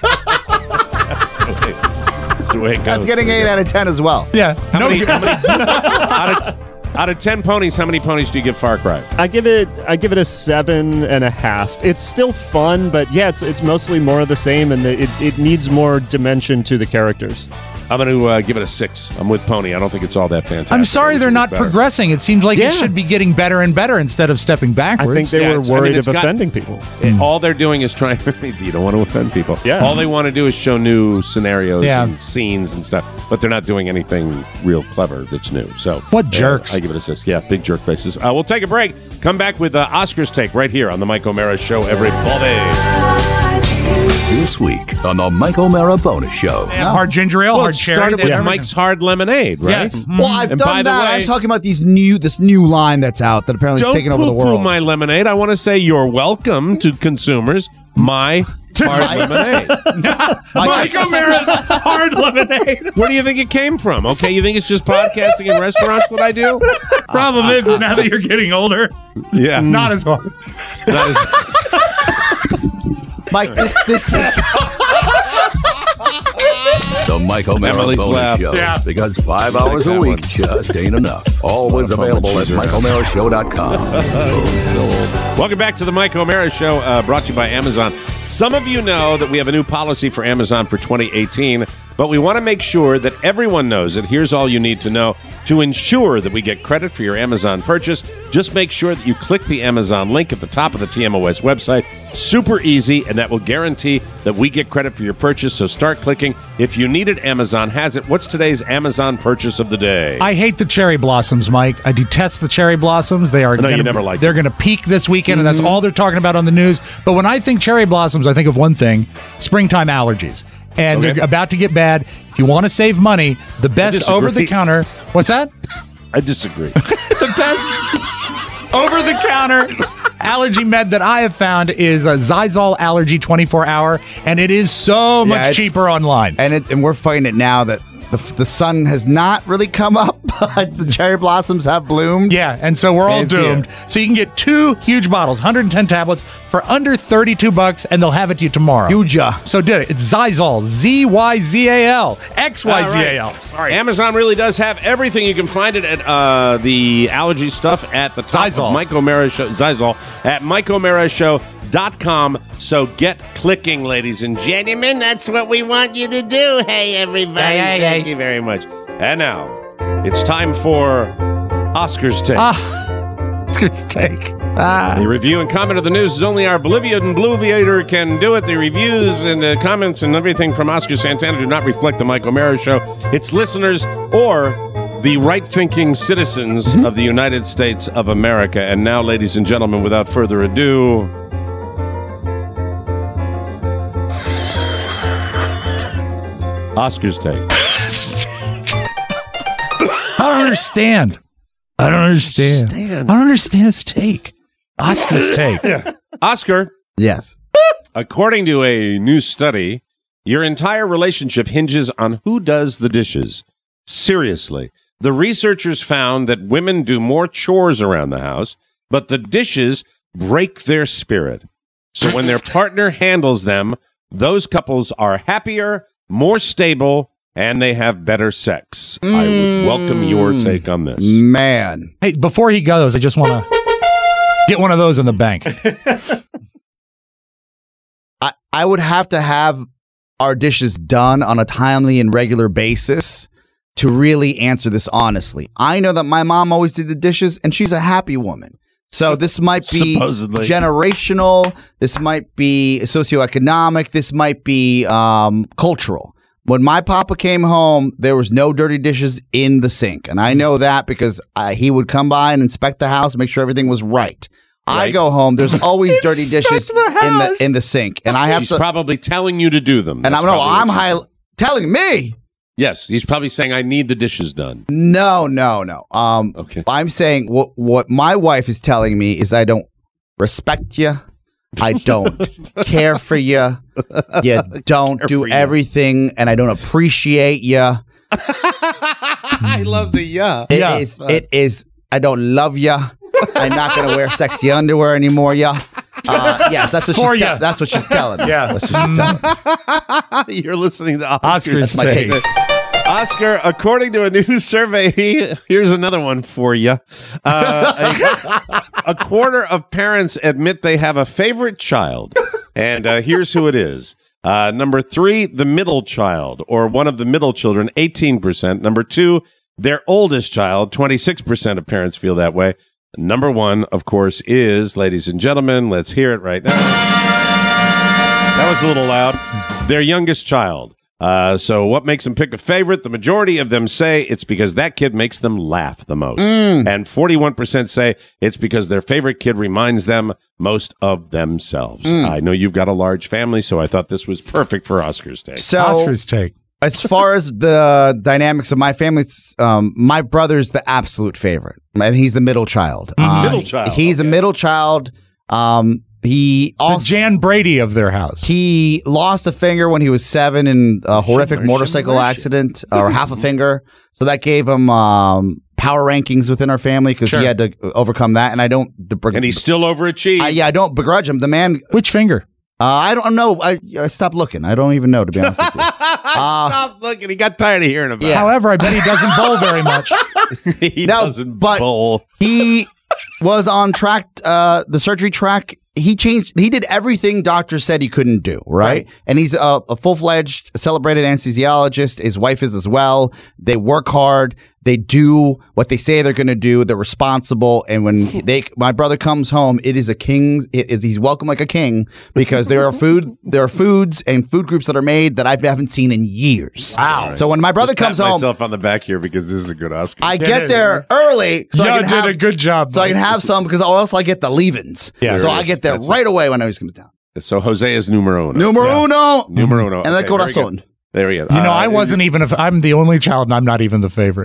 B: the way, that's the way it goes.
C: That's getting eight out of ten as well.
D: Yeah.
B: How
D: no,
B: many, how many- out, of, out of ten ponies, how many ponies do you give Far Cry?
F: I give it I give it a seven and a half. It's still fun, but yeah, it's it's mostly more of the same, and the, it it needs more dimension to the characters.
B: I'm going to uh, give it a six. I'm with Pony. I don't think it's all that fantastic.
D: I'm sorry they're not
B: better.
D: progressing. It seems like
B: Yeah.
D: it should be getting better and better instead of stepping backwards.
F: I think they
B: Yeah,
F: were
B: it's- I mean,
F: worried
B: it's
F: of
B: got-
F: offending people.
B: It- all they're doing is trying. You don't want to offend people.
F: Yeah.
B: All they want to do is show new scenarios
D: Yeah.
B: and scenes and stuff, but they're not doing anything real clever that's new. So
D: What
B: uh,
D: jerks.
B: I give it a six. Yeah, big jerk faces. Uh, we'll take a break. Come back with uh, Oscar's take right here on the Mike O'Mara Show. Everybody.
A: This week on the Mike O'Mara Bonus Show.
D: They have hard ginger ale,
B: Well,
D: hard
B: it
D: cherry.
B: started
D: they
B: with
D: have
B: Mike's Hard Lemonade, right?
D: Yes.
C: Well, I've
B: And
C: done
B: by the
C: that.
B: way-
C: I'm talking about these new, this new line that's out that apparently is
B: Don't
C: taking over the
B: poo-poo
C: world.
B: my lemonade. I want to say you're welcome to consumers. My hard lemonade.
D: Mike O'Mara's hard lemonade.
B: Where do you think it came from? Okay, you think it's just podcasting in restaurants that I do?
D: Problem is, is now that you're getting older,
B: Yeah,
D: not as hard.
B: Not as-
C: Mike, this, this is.
A: The Mike O'Mara
B: Emily's
A: Bonus
B: laugh.
A: Show.
D: Yeah.
A: Because five hours a
B: that
A: week
B: one.
A: just ain't enough. Always
B: Not a
A: available at
B: cheeser.
A: Mike O'Mara Show dot com.
B: Welcome back to the Mike O'Mara Show, uh, brought to you by Amazon. Some of you know that we have a new policy for Amazon for twenty eighteen, but we want to make sure that everyone knows it. Here's all you need to know. To ensure that we get credit for your Amazon purchase, just make sure that you click the Amazon link at the top of the T M O S website. Super easy, and that will guarantee that we get credit for your purchase, so start clicking. If you need it, Amazon has it. What's today's Amazon purchase of the day?
D: I hate the cherry blossoms, Mike. I detest the cherry blossoms. They are.
B: I know you
D: gonna,
B: never liked
D: They're going to peak this weekend, and that's all they're talking about on the news. But when I think cherry blossoms, I think of one thing: springtime allergies. And
B: Okay.
D: they're about to get bad. If you want to save money, the best
B: disagree.
D: over-the-counter. What's that?
B: I disagree.
D: The best over-the-counter allergy med that I have found is a Zysol Allergy twenty-four hour, and it is so
C: Yeah,
D: much
C: it's-
D: cheaper online.
C: And it, and we're fighting it now that the, the sun has not really come up, but the cherry blossoms have bloomed.
D: Yeah, and so we're all
C: It's
D: doomed.
C: here.
D: So you can get two huge bottles, one hundred ten tablets for under thirty-two bucks, and they'll have it to you tomorrow.
C: Huja.
D: So did it. It's Zysol, Z Y Z A L, X Y Z A L.
B: All right. Amazon really does have everything. You can find it at uh, the allergy stuff at the top
D: Zysol.
B: of Mike O'Mara Show, Zysol, at Mike O'Mara Show dot com. So get clicking, ladies and gentlemen. That's what we want you to do. Hey, everybody.
D: Hey, hey,
B: Thank
D: hey.
B: you very much. And now, it's time for Oscar's Take.
D: Ah, it's good take. Ah.
B: The review and comment of the news is only our Bolivian Bluviator can do it. The reviews and the comments and everything from Oscar Santana do not reflect the Mike O'Mara Show, its listeners, or the right-thinking citizens
D: Mm-hmm.
B: of the United States of America. And now, ladies and gentlemen, without further ado, Oscar's Take.
D: I don't understand. I don't understand. I don't understand his take. Oscar's take.
B: Oscar,
C: Yes.
B: according to a new study, your entire relationship hinges on who does the dishes. Seriously. The researchers found that women do more chores around the house, but the dishes break their spirit. So when their partner handles them, those couples are happier, more stable, and they have better sex. I would welcome your take on this.
C: Man.
D: Hey, before he goes, I just want to get one of those in the bank.
C: I, I would have to have our dishes done on a timely and regular basis to really answer this honestly. I know that my mom always did the dishes, and she's a happy woman. So this might be
B: Supposedly.
C: generational. This might be socioeconomic. This might be um, cultural. When my papa came home, there was no dirty dishes in the sink. And I know that because uh, he would come by and inspect the house, make sure everything was right. I
B: Right.
C: go home, there's always dirty
D: Inspect
C: dishes
D: the
C: in the
D: house.
C: in the sink. And I have
B: He's
C: to
B: probably telling you to do them.
C: and
B: That's
C: I'm no,
B: probably
C: I'm
B: what
C: high
B: you're saying.
C: telling me.
B: Yes, he's probably saying, I need the dishes done.
C: No, no, no. Um,
B: Okay.
C: I'm saying what what my wife is telling me is I don't respect you. I don't care for you. You don't
B: Care
C: do
B: for you.
C: everything, and I don't appreciate you.
B: I love the yeah.
C: It
D: Yeah.
C: is. It is. I don't love you. I'm not gonna wear sexy underwear anymore. Yeah. Uh, yes, that's what
D: For
C: she's.
D: ya.
C: Te- that's what she's telling me.
D: Yeah.
C: That's what she's telling me.
B: You're listening to
D: Oscar's
C: That's my
D: take.
C: take.
B: Oscar, according to a new survey, here's another one for you. Uh, a, a quarter of parents admit they have a favorite child, and uh, here's who it is. Uh, number three, the middle child, or one of the middle children, eighteen percent. Number two, their oldest child, twenty-six percent of parents feel that way. Number one, of course, is, ladies and gentlemen, let's hear it right now. That was a little loud. Their youngest child. Uh, so what makes them pick a favorite? The majority of them say it's because that kid makes them laugh the most.
C: Mm.
B: And forty-one percent say it's because their favorite kid reminds them most of themselves.
C: Mm.
B: I know you've got a large family, so I thought this was perfect for Oscar's take.
C: So,
D: Oscar's take.
C: As far as the dynamics of my family, it's, um, my brother's the absolute favorite. And he's the middle child.
D: Mhm.
C: Uh,
B: Middle child,
C: He's a middle child. Um, he also
D: The Jan Brady of their house.
C: He lost a finger when he was seven in a horrific
B: Shimmer,
C: motorcycle
B: shimmer,
C: accident, or half a finger. So that gave him um, power rankings within our family because
B: Sure.
C: he had to overcome that. And I don't.
B: And he's still overachieved.
C: I, yeah, I don't begrudge him. The man.
D: Which finger?
C: Uh, I don't know. I, I stopped looking. I don't even know, to be honest with you. Uh,
B: Stop looking. He got tired of hearing about
C: Yeah.
D: However, I bet he doesn't bowl very much.
B: it. He
C: No,
B: doesn't
C: but-
B: bowl.
C: he was on track, uh, the surgery track. He changed, he did everything doctors said he couldn't do, right?
B: Right.
C: And he's a, a full-fledged celebrated anesthesiologist. His wife is as well. They work hard. They do what they say they're going to do. They're responsible. And when they, my brother comes home, it is a king's, it is, he's welcome like a king because there are food, there are foods and food groups that are made that I haven't seen in years.
D: Wow.
C: So when my brother
B: Just
C: comes
B: pat
C: home,
B: myself on the back here because this is a good Oscar.
C: I
D: It
C: get
D: is.
C: there early so
D: you
C: I can
D: did
C: have
D: a good job.
C: so I can have some because or else I get the leave-ins.
D: Yeah.
C: so
B: There it
C: I
B: is.
C: get there
B: That's
C: right away when I was comes down.
B: So Jose is numero uno.
C: Numero
D: Yeah.
C: uno.
B: Numero uno.
C: And
B: Okay,
C: el corazón.
B: very good. There we go.
D: You know,
B: Uh,
D: I wasn't even. A, I'm the only child, and I'm not even the favorite.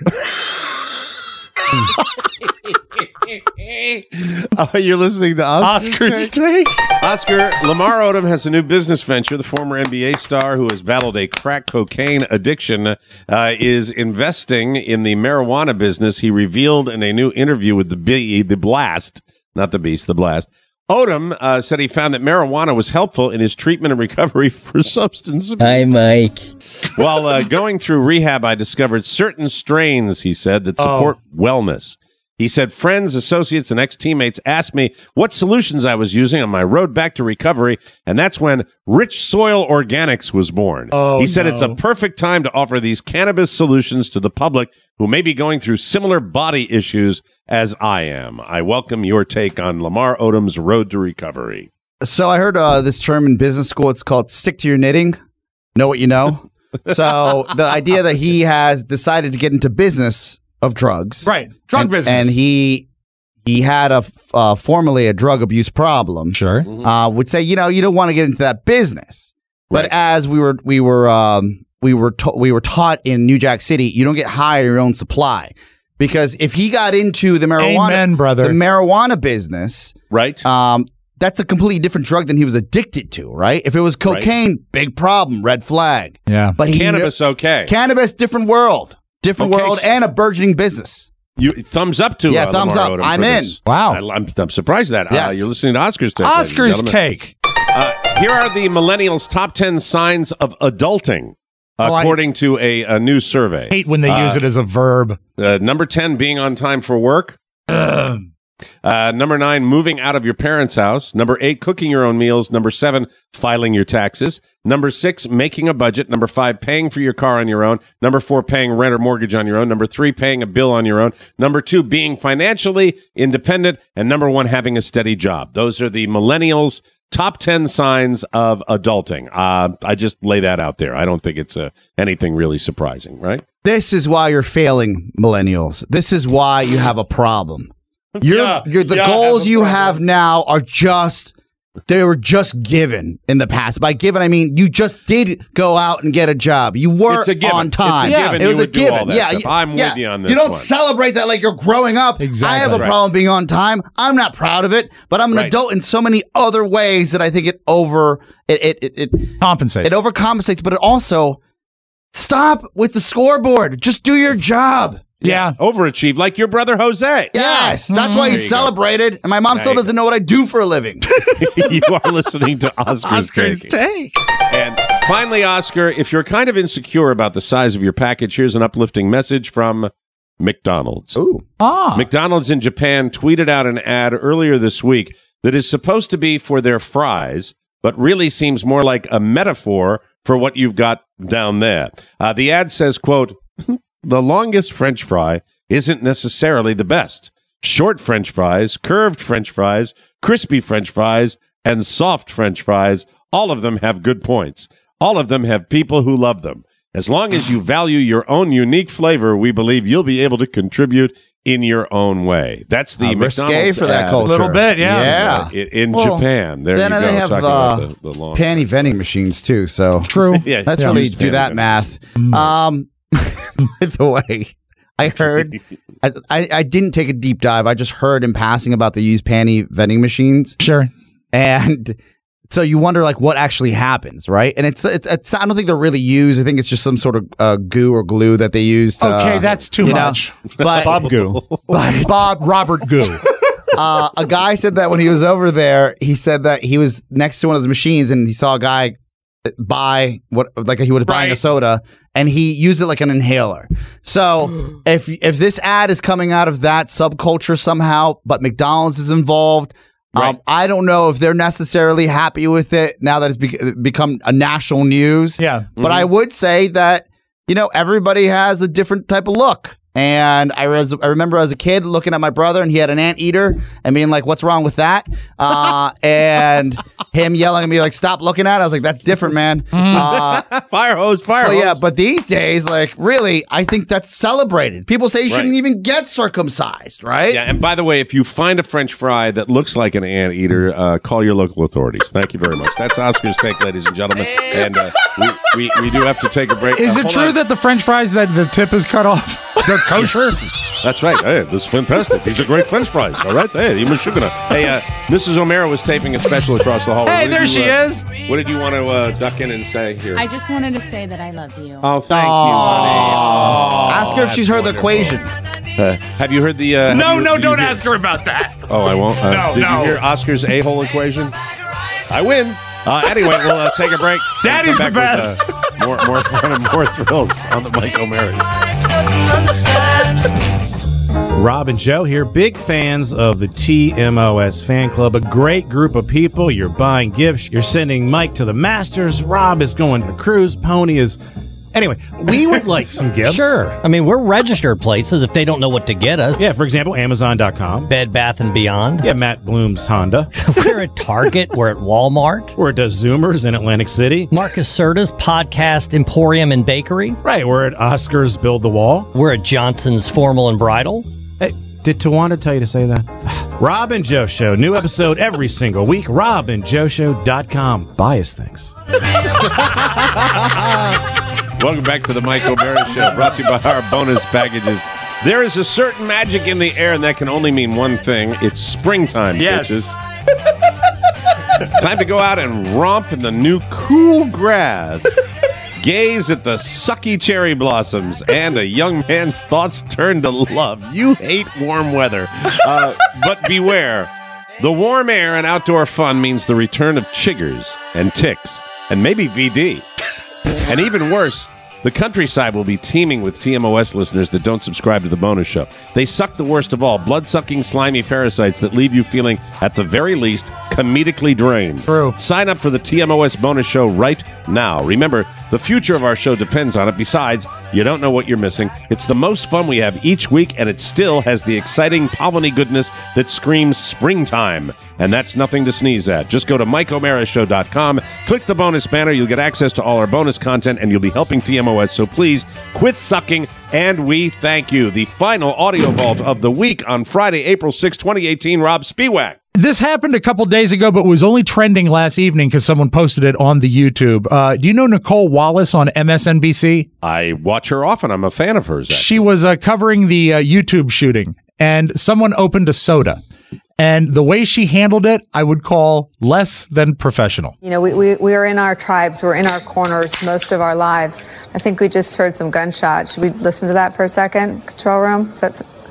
B: Oh, you're listening to Oscar's,
D: Oscar's
B: take?
D: take.
B: Oscar, Lamar Odom has a new business venture. The former N B A star who has battled a crack cocaine addiction uh, is investing in the marijuana business. He revealed in a new interview with the B, the Blast, not the Beast, the Blast. Odom uh, said he found that marijuana was helpful in his treatment and recovery for substance abuse.
J: Hi, Mike.
B: While uh, going through rehab, I discovered certain strains, he said, that support wellness. He said friends, associates, and ex-teammates asked me what solutions I was using on my road back to recovery, and that's when Rich Soil Organics was born.
D: Oh,
B: he said
D: no.
B: it's a perfect time to offer these cannabis solutions to the public who may be going through similar body issues as I am. I welcome your take on Lamar Odom's road to recovery.
C: So I heard uh, this term in business school. It's called stick to your knitting. Know what you know. So the idea that he has decided to get into business of drugs,
D: Right. Drug
C: and,
D: business.
C: and he he had a f- uh, formerly a drug abuse problem.
D: Sure.
C: uh, would say, you know, you don't want to get into that business. But
B: Right.
C: as we were, we were, um, we were, ta- we were taught in New Jack City, you don't get high on your own supply, because if he got into the marijuana,
D: Amen, brother.
C: the marijuana business,
B: Right?
C: um, that's a completely different drug than he was addicted to, right? If it was cocaine, big problem, red flag.
D: Yeah.
C: But he
B: Cannabis, okay.
C: cannabis, different world, different
B: Okay,
C: world,
B: so-
C: and a burgeoning business.
B: You thumbs up to
C: Yeah,
B: uh,
C: thumbs
B: Lamar
C: up.
B: Odom
C: I'm
B: for
C: in.
B: this.
D: Wow.
B: I, I'm, I'm surprised that uh,
C: Yes.
B: you're listening to Oscar's take. ladies and
D: Oscar's
B: gentlemen.
D: take.
B: Uh, here are the millennials' top ten signs of adulting,
D: Oh, I-
B: according to a, a new survey.
D: Hate when they
B: Uh,
D: use it as a verb.
B: Uh, number ten, being on time for work. Uh, number nine, moving out of your parents' house. Number eight, cooking your own meals. Number seven, filing your taxes. Number six, making a budget. Number five, paying for your car on your own. Number four, paying rent or mortgage on your own. Number three, paying a bill on your own. Number two, being financially independent. And number one, having a steady job. Those are the millennials' top ten signs of adulting. Uh, I just lay that out there. I don't think it's uh, anything really surprising, right?
C: This is why you're failing, millennials. This is why you have a problem. You're,
B: Yeah,
C: you're, the
B: yeah, I
C: goals
B: have a
C: you
B: problem.
C: have now are just, they were just given in the past. By given, I mean you just did go out and get a job. You were
B: It's a given.
C: on
B: It's a
C: time.
B: given.
C: It
B: You
C: was a
B: would do all
C: given.
B: that
C: Yeah,
B: stuff.
C: you-
B: I'm with
C: yeah.
B: you on this
C: You don't
B: one.
C: celebrate that like you're growing up.
D: Exactly.
C: I have a
B: Right.
C: problem being on time. I'm not proud of it, but I'm an
B: Right.
C: adult in so many other ways that I think it over, it, it, it, it
D: Compensate.
C: it overcompensates, but it also stop with the scoreboard. Just do your job.
D: yeah.
B: Overachieved, like your brother Jose.
C: Yes, that's why
B: There
C: he's
B: you go.
C: celebrated. And my mom
B: There
C: still
B: you
C: doesn't know what I do for a living.
B: You are listening to Oscar's,
D: Oscar's
B: take.
D: take.
B: And finally, Oscar, if you're kind of insecure about the size of your package, here's an uplifting message from McDonald's.
C: Ooh.
D: Ah.
B: McDonald's in Japan tweeted out an ad earlier this week that is supposed to be for their fries, but really seems more like a metaphor for what you've got down there. Uh, the ad says, quote, the longest French fry isn't necessarily the best. Short French fries, curved French fries, crispy French fries, and soft French fries, all of them have good points. All of them have people who love them. As long as you value your own unique flavor, we believe you'll be able to contribute in your own way. That's the
C: uh, risque
B: McDonald's
C: for that
B: ad.
C: culture.
B: A little
C: bit, yeah.
B: In, in
C: Well,
B: Japan. There
C: then
B: you go.
C: they have
B: talking
C: uh,
B: about the, the long
C: panty vending machines too. So
D: true.
B: Yeah,
C: let's
B: yeah.
C: really
B: Used
C: do
B: panty
C: that
B: vending.
C: math. Um, by the way, I heard. I, I I didn't take a deep dive. I just heard in passing about the used panty vending machines.
D: Sure.
C: And so you wonder like what actually happens, right? And it's it's, it's I don't think they're really used. I think it's just some sort of uh, goo or glue that they use. To,
D: Okay,
C: uh,
D: that's too
C: you know?
D: much.
C: But
F: Bob Goo.
C: but
D: Bob Robert Goo.
C: uh, a guy said that when he was over there, he said that he was next to one of those machines and he saw a guy buy what like he was buying a soda and he used it like an inhaler. So if if this ad is coming out of that subculture somehow, but McDonald's is involved.
B: Right.
C: Um, I don't know if they're necessarily happy with it now that it's be- become a national news.
D: Yeah.
C: But I would say that, you know, everybody has a different type of look. And I, was, I remember as a kid looking at my brother and he had an anteater and being like, what's wrong with that? Uh, and him yelling at me like, stop looking at it. I was like, that's different, man. Uh,
B: fire hose, fire
C: but
B: hose.
C: yeah, but these days, like, really, I think that's celebrated. People say you shouldn't
B: Right.
C: even get circumcised, right?
B: Yeah, and by the way, if you find a French fry that looks like an anteater, uh, call your local authorities. Thank you very much. That's Oscar's take, ladies and gentlemen. And uh, we, we, we do have to take a break.
D: Is
B: Uh,
D: it
B: hold
D: true
B: on.
D: that the French fries that the tip is cut off, they're kosher?
B: That's right. Hey, this is fantastic. These are great French fries. All right. Hey, you sugar. Hey, uh, Missus O'Mara was taping a special across the hallway.
D: Hey,
B: What did
D: there
B: you,
D: she
B: uh,
D: is.
B: What did you want to uh, duck in and say here?
J: I just wanted to say that I love you.
B: Oh, thank you, honey.
C: Ask her if she's heard the equation.
B: Uh, have you heard the? Uh,
D: No,
B: have you-
D: no,
B: do
D: don't
B: you hear-
D: ask her about that.
B: Oh, I won't. Uh,
D: No,
B: did
D: no.
B: you hear Oscar's a-hole equation? I win. Uh, anyway, we'll uh, take a break.
D: Daddy's
B: We'll come
D: the
B: back
D: best.
B: with, uh, more, more fun and more thrills on the Mike O'Mara.
K: Rob and Joe here, big fans of the T M O S fan club. A great group of people. You're buying gifts. You're sending Mike to the Masters. Rob is going to the cruise. Pony is... Anyway, we would like some gifts.
W: Sure. I mean, we're registered places if they don't know what to get us.
K: Yeah, for example, Amazon dot com.
W: Bed Bath and Beyond.
K: Yeah, Matt Bloom's Honda.
W: We're at Target. We're at Walmart.
K: We're at uh, Zoomers in Atlantic City.
W: Marcus Serta's Podcast Emporium and Bakery.
K: Right, we're at Oscar's Build the Wall.
W: We're at Johnson's Formal and Bridal.
K: Hey, did Tawanda tell you to say that? Rob and Joe Show. New episode every single week. rob and joe show dot com. Buy us things.
B: Welcome back to the Mike O'Mara Show, brought to you by our bonus packages. There is a certain magic in the air, and that can only mean one thing. It's springtime,
D: Yes.
B: bitches. Time to go out and romp in the new cool grass. Gaze at the sucky cherry blossoms, and a young man's thoughts turn to love. You hate warm weather. Uh, but beware. The warm air and outdoor fun means the return of chiggers and ticks, and maybe V D. And even worse, the countryside will be teeming with T M O S listeners that don't subscribe to the bonus show. They suck the worst of all, blood-sucking, slimy parasites that leave you feeling, at the very least, comedically drained.
D: True.
B: Sign up for the T M O S bonus show right now. Remember, the future of our show depends on it. Besides, you don't know what you're missing. It's the most fun we have each week, and it still has the exciting polleny goodness that screams springtime. And that's nothing to sneeze at. Just go to mike o'mara show dot com, click the bonus banner, you'll get access to all our bonus content, and you'll be helping T M O S. So please, quit sucking, and we thank you. The final audio vault of the week on Friday, April sixth, twenty eighteen, Rob Spiewak.
D: This happened a couple days ago, but was only trending last evening because someone posted it on the YouTube. Uh, do you know Nicole Wallace on M S N B C?
B: I watch her often. I'm a fan of hers. Actually.
D: She was uh, covering the uh, YouTube shooting, and someone opened a soda. And the way she handled it, I would call less than professional.
X: You know, we, we, we are in our tribes. We're in our corners most of our lives. I think we just heard some gunshots. Should we listen to that for a second? Control room? Is that...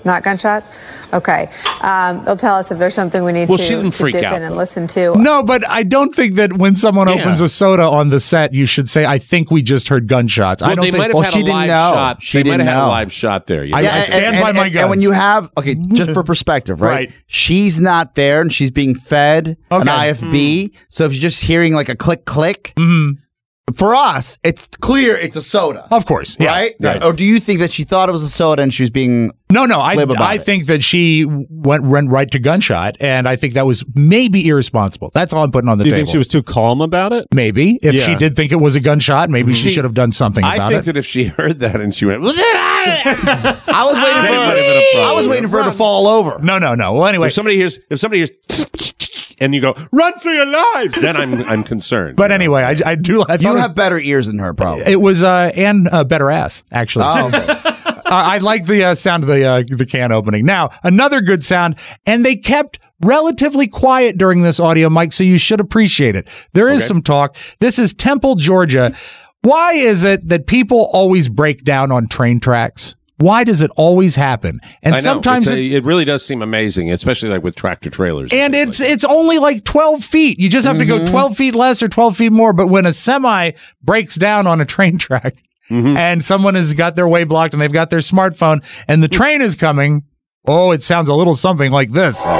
X: Not gunshots? Okay. Um, they'll tell us if there's something we need
B: Well,
X: to,
B: she didn't
X: to
B: freak
X: dip
B: out,
X: in and
B: though.
X: listen to.
D: No, but I don't think that when someone
B: Yeah.
D: opens a soda on the set, you should say, I think we just heard gunshots. I
B: Well,
D: don't
B: they
D: think
B: might have
C: well,
B: had
C: she
B: a
C: didn't
B: live
C: know.
B: shot.
C: She
B: they might
C: didn't
B: have had a
C: know.
B: live shot there. Yeah.
D: I-
C: Yeah,
D: I stand
C: and,
D: by
C: and,
D: my
C: and, and when
D: guns.
C: you have, okay, just for perspective, right?
D: Right.
C: She's not there and she's being fed an
D: Okay.
C: I F B. So if you're just hearing like a click, click,
D: Mhm.
C: for us, it's clear it's a soda.
D: Of course. Yeah.
C: Right?
D: Right.
C: Or do you think that she thought it was a soda and she was being
D: No, no. I,
C: glib about
D: I
C: it?
D: think that she went, went right to gunshot, and I think that was maybe irresponsible. That's all I'm putting on the
F: Do you
D: table.
F: think she was too calm about it?
D: Maybe. If
F: Yeah.
D: she did think it was a gunshot, maybe she
B: She-
D: should have done something
B: I
D: about
B: think
D: it.
B: that if she heard that and she went,
C: I was waiting
B: That
C: for
B: might have been a problem.
C: I was waiting for her to fall over.
D: No, no, no. Well, anyway.
B: if somebody hears, if somebody hears, and you go, run for your lives, then I'm I'm concerned.
D: But anyway, I, I do. I
C: You
D: thought
C: have better ears than her, probably.
D: it was uh, and uh, better ass actually.
C: Oh, okay.
D: uh, I like the uh, sound of the uh, the can opening. Now another good sound, and they kept relatively quiet during this audio, Mike. So you should appreciate it. There is
B: Okay.
D: some talk. This is Temple, Georgia. Why is it that people always break down on train tracks? Why does it always happen? And
B: I know.
D: sometimes
B: It's a-
D: it's,
B: it really does seem amazing, especially like with tractor trailers.
D: and it's it's only like twelve feet. You just have to
B: Mm-hmm.
D: go twelve feet less or twelve feet more. But when a semi breaks down on a train track
B: Mm-hmm.
D: and someone has got their way blocked and they've got their smartphone and the train is coming, oh, it sounds a little something like this.
C: Oh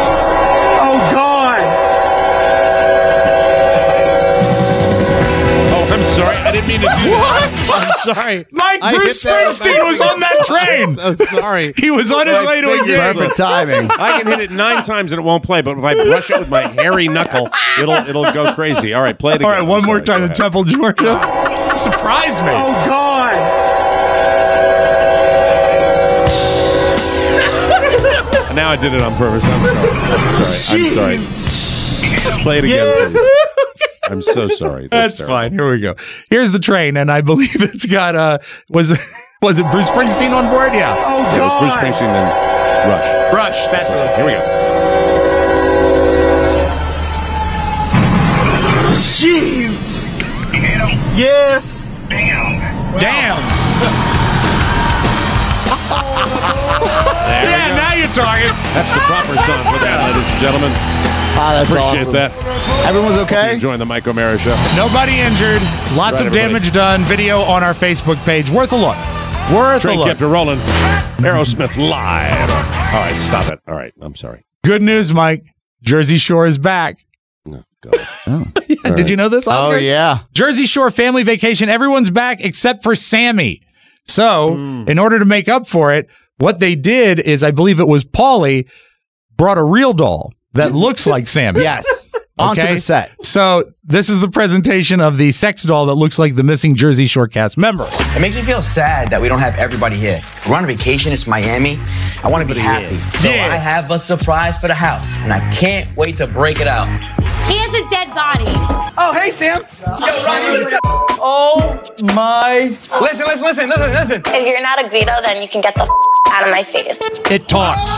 C: God!
B: Oh, I'm sorry. I didn't mean to do that. What? I'm sorry.
D: Mike,
B: I
D: Bruce
B: hit that on
D: Springsteen
B: my-
D: was on that train.
B: I'm so sorry.
D: He was on his
B: I
D: way to a
B: figured-
D: gig.
C: Perfect timing.
B: I can hit it nine times and it won't play, but if I brush it with my hairy knuckle, it'll it'll go crazy. All right, play it again.
D: All right, one
B: I'm
D: more
B: sorry.
D: time
B: Go
D: in
B: ahead.
D: Temple, Georgia. Surprise me.
C: Oh God!
B: Now I did it on purpose. I'm sorry. I'm sorry. I'm sorry. Play it again, please. I'm so sorry.
D: That's
B: terrible.
D: fine. Here we go. Here's the train, and I believe it's got uh was it was it Bruce Springsteen on board? Yeah.
C: Oh
B: Yeah, it was Bruce
C: God!
B: Springsteen and Rush.
D: Rush. That's what.
B: Here we go.
C: Yes.
D: Damn.
B: There we
D: Yeah,
B: go.
D: now you're talking.
B: That's the proper song for that, ladies and gentlemen.
C: Ah, that's
B: Appreciate
C: awesome.
B: that.
C: Everyone's okay.
B: Enjoying the Mike O'Mara show.
D: Nobody injured. Lots
B: Right,
D: of damage done. Video on our Facebook page. Worth a look. Worth
B: Train
D: a look.
B: kept it rolling. Aerosmith live. All right, stop it. All right, I'm sorry.
D: Good news, Mike. Jersey Shore is back.
B: Oh, God.
D: Did
B: right.
D: you know this,
C: Oh
D: Oscar?
C: yeah.
D: Jersey Shore family vacation. Everyone's back except for Sammy. So, in order to make up for it, what they did is, I believe it was Paulie brought a real doll that looks like Sammy.
C: Yes. Onto
D: Okay?
C: the set.
D: So, this is the presentation of the sex doll that looks like the missing Jersey Shore cast member.
L: It makes me feel sad that we don't have everybody here. We're on a vacation, it's Miami. I want to be happy. So
D: Yeah.
L: I have a surprise for the house, and I can't wait to break it out.
J: He has a dead body.
L: Oh, hey, Sam. Yo, Ronnie, what's up? Oh, my. Listen, listen, listen, listen, listen.
M: If you're not a Guido, then you can get the f- out of my face.
D: It talks.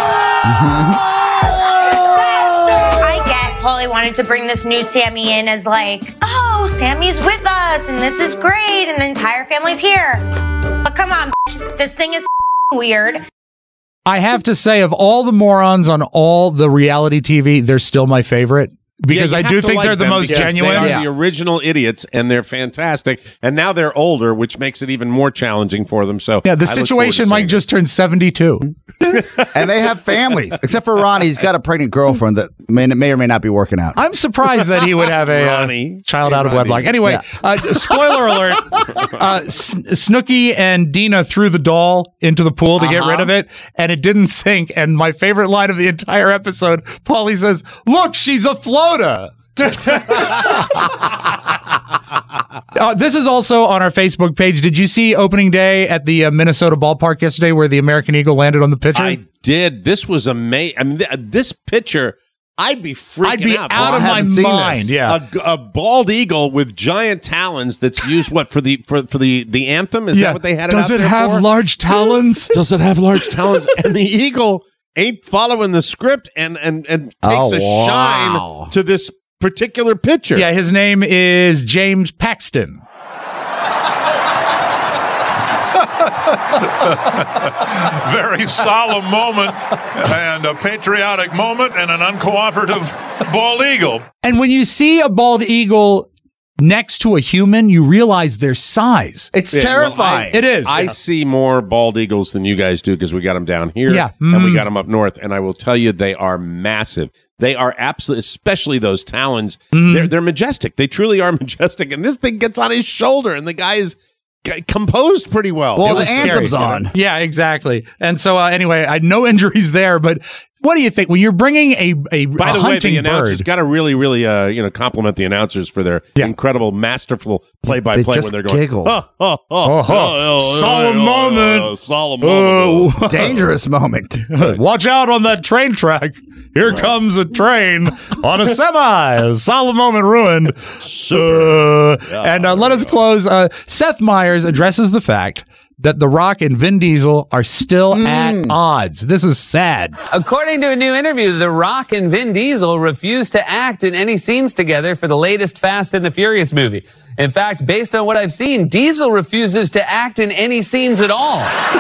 M: I get Paulie wanted to bring this new Sammy in as like, oh, Sammy's with us and this is great and the entire family's here. But come on, this thing is weird.
D: I have to say, of all the morons on all the reality T V, they're still my favorite. Because
B: Yeah,
D: I
B: you
D: do
B: have to
D: think
B: like
D: they're the
B: them
D: most
B: because
D: genuine.
B: They are
D: Yeah.
B: the original idiots, and they're fantastic. And now they're older, which makes it even more challenging for them. So
D: Yeah, the
B: I look forward to
D: situation, Mike
B: seeing
D: just turned seventy-two.
C: And they have families, except for Ronnie. He's got a pregnant girlfriend that may, may or may not be working out.
D: I'm surprised that he would have a uh,
B: Ronnie.
D: child
B: Hey,
D: out of
B: Ronnie.
D: wedlock. Anyway,
C: Yeah.
D: uh, spoiler alert: uh, S- Snooki and Dina threw the doll into the pool to get
C: Uh-huh.
D: rid of it, and it didn't sink. And my favorite line of the entire episode, Paulie says, "Look, she's a floater." Uh, this is also on our Facebook page. Did you see opening day at the uh, Minnesota ballpark yesterday where the American Eagle landed on the pitcher?
B: I did. This was amazing. I mean, th- this picture, I'd be freaking
D: I'd be
B: out.
D: out
C: I
D: of my
C: haven't seen
D: mind.
C: this.
D: Yeah.
B: A, a bald eagle with giant talons that's used what for the for, for the the anthem? Is
D: Yeah.
B: that what they had?
D: Does
B: it,
D: it
B: out there
D: have
B: for?
D: large talons?
B: Does it have large talons? And the eagle ain't following the script and and and takes
C: Oh,
B: a
C: wow.
B: shine to this particular picture.
D: Yeah, his name is James Paxton.
N: Very solemn moment and a patriotic moment and an uncooperative bald eagle.
D: And when you see a bald eagle next to a human, you realize their size.
C: It's
B: Yeah,
C: terrifying.
B: well, I-
D: It is.
B: I see more bald eagles than you guys do because we got them down here
D: Yeah.
B: and we
D: Mhm.
B: got them up north. And I will tell you, they are massive. They are absolutely, especially those talons.
D: Mhm.
B: They're they're majestic. They truly are majestic. And this thing gets on his shoulder, and the guy is g- composed pretty well.
C: Well,
B: It
C: the
B: was
C: anthem's
B: scary.
C: on.
D: Yeah, exactly. And so, uh, anyway, I had no injuries there. But what do you think when you're bringing a a,
B: By
D: a
B: the way,
D: hunting
B: the announcers
D: bird?
B: got to really, really, uh, you know, compliment the announcers for their incredible, masterful play-by-play
C: They
B: when
C: just
B: they're going.
C: giggle.
B: Oh, oh, oh,
D: Oh, oh, solemn moment.
B: solemn moment.
D: Oh.
C: Dangerous moment.
D: Watch out on that train track. Here comes a train on a semi. Solemn moment ruined. Uh, and uh, let us close. Uh, Seth Meyers addresses the fact that The Rock and Vin Diesel are still at odds. This is sad.
O: According to a new interview, The Rock and Vin Diesel refused to act in any scenes together for the latest Fast and the Furious movie. In fact, based on what I've seen, Diesel refuses to act in any scenes at all.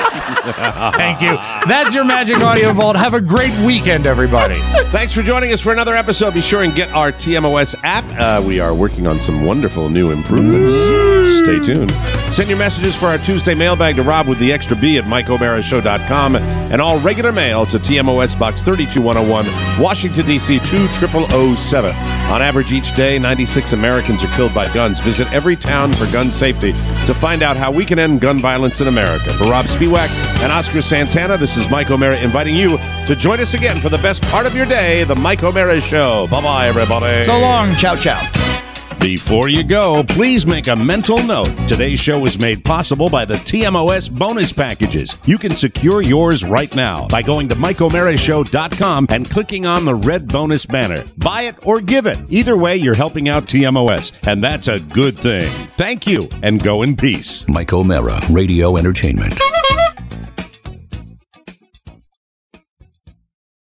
D: Thank you. That's your Magic Audio Vault. Have a great weekend, everybody.
B: Thanks for joining us for another episode. Be sure and get our T M O S app. Uh, we are working on some wonderful new improvements. Stay tuned. Send your messages for our Tuesday mailbag to Rob with the extra B at mike o'mara show dot com and all regular mail to T M O S Box thirty-two one oh one, Washington, D C two zero zero zero seven. On average, each day, ninety-six Americans are killed by guns. Visit every town for gun safety to find out how we can end gun violence in America. For Rob Spiewak and Oscar Santana, this is Mike O'Mara inviting you to join us again for the best part of your day, The Mike O'Mara Show. Bye-bye, everybody.
D: So long.
C: Ciao, ciao.
B: Before you go, please make a mental note. Today's show was made possible by the T M O S bonus packages. You can secure yours right now by going to mike o'mara show dot com and clicking on the red bonus banner. Buy it or give it. Either way, you're helping out T M O S, and that's a good thing. Thank you, and go in peace.
A: Mike O'Mara, Radio Entertainment.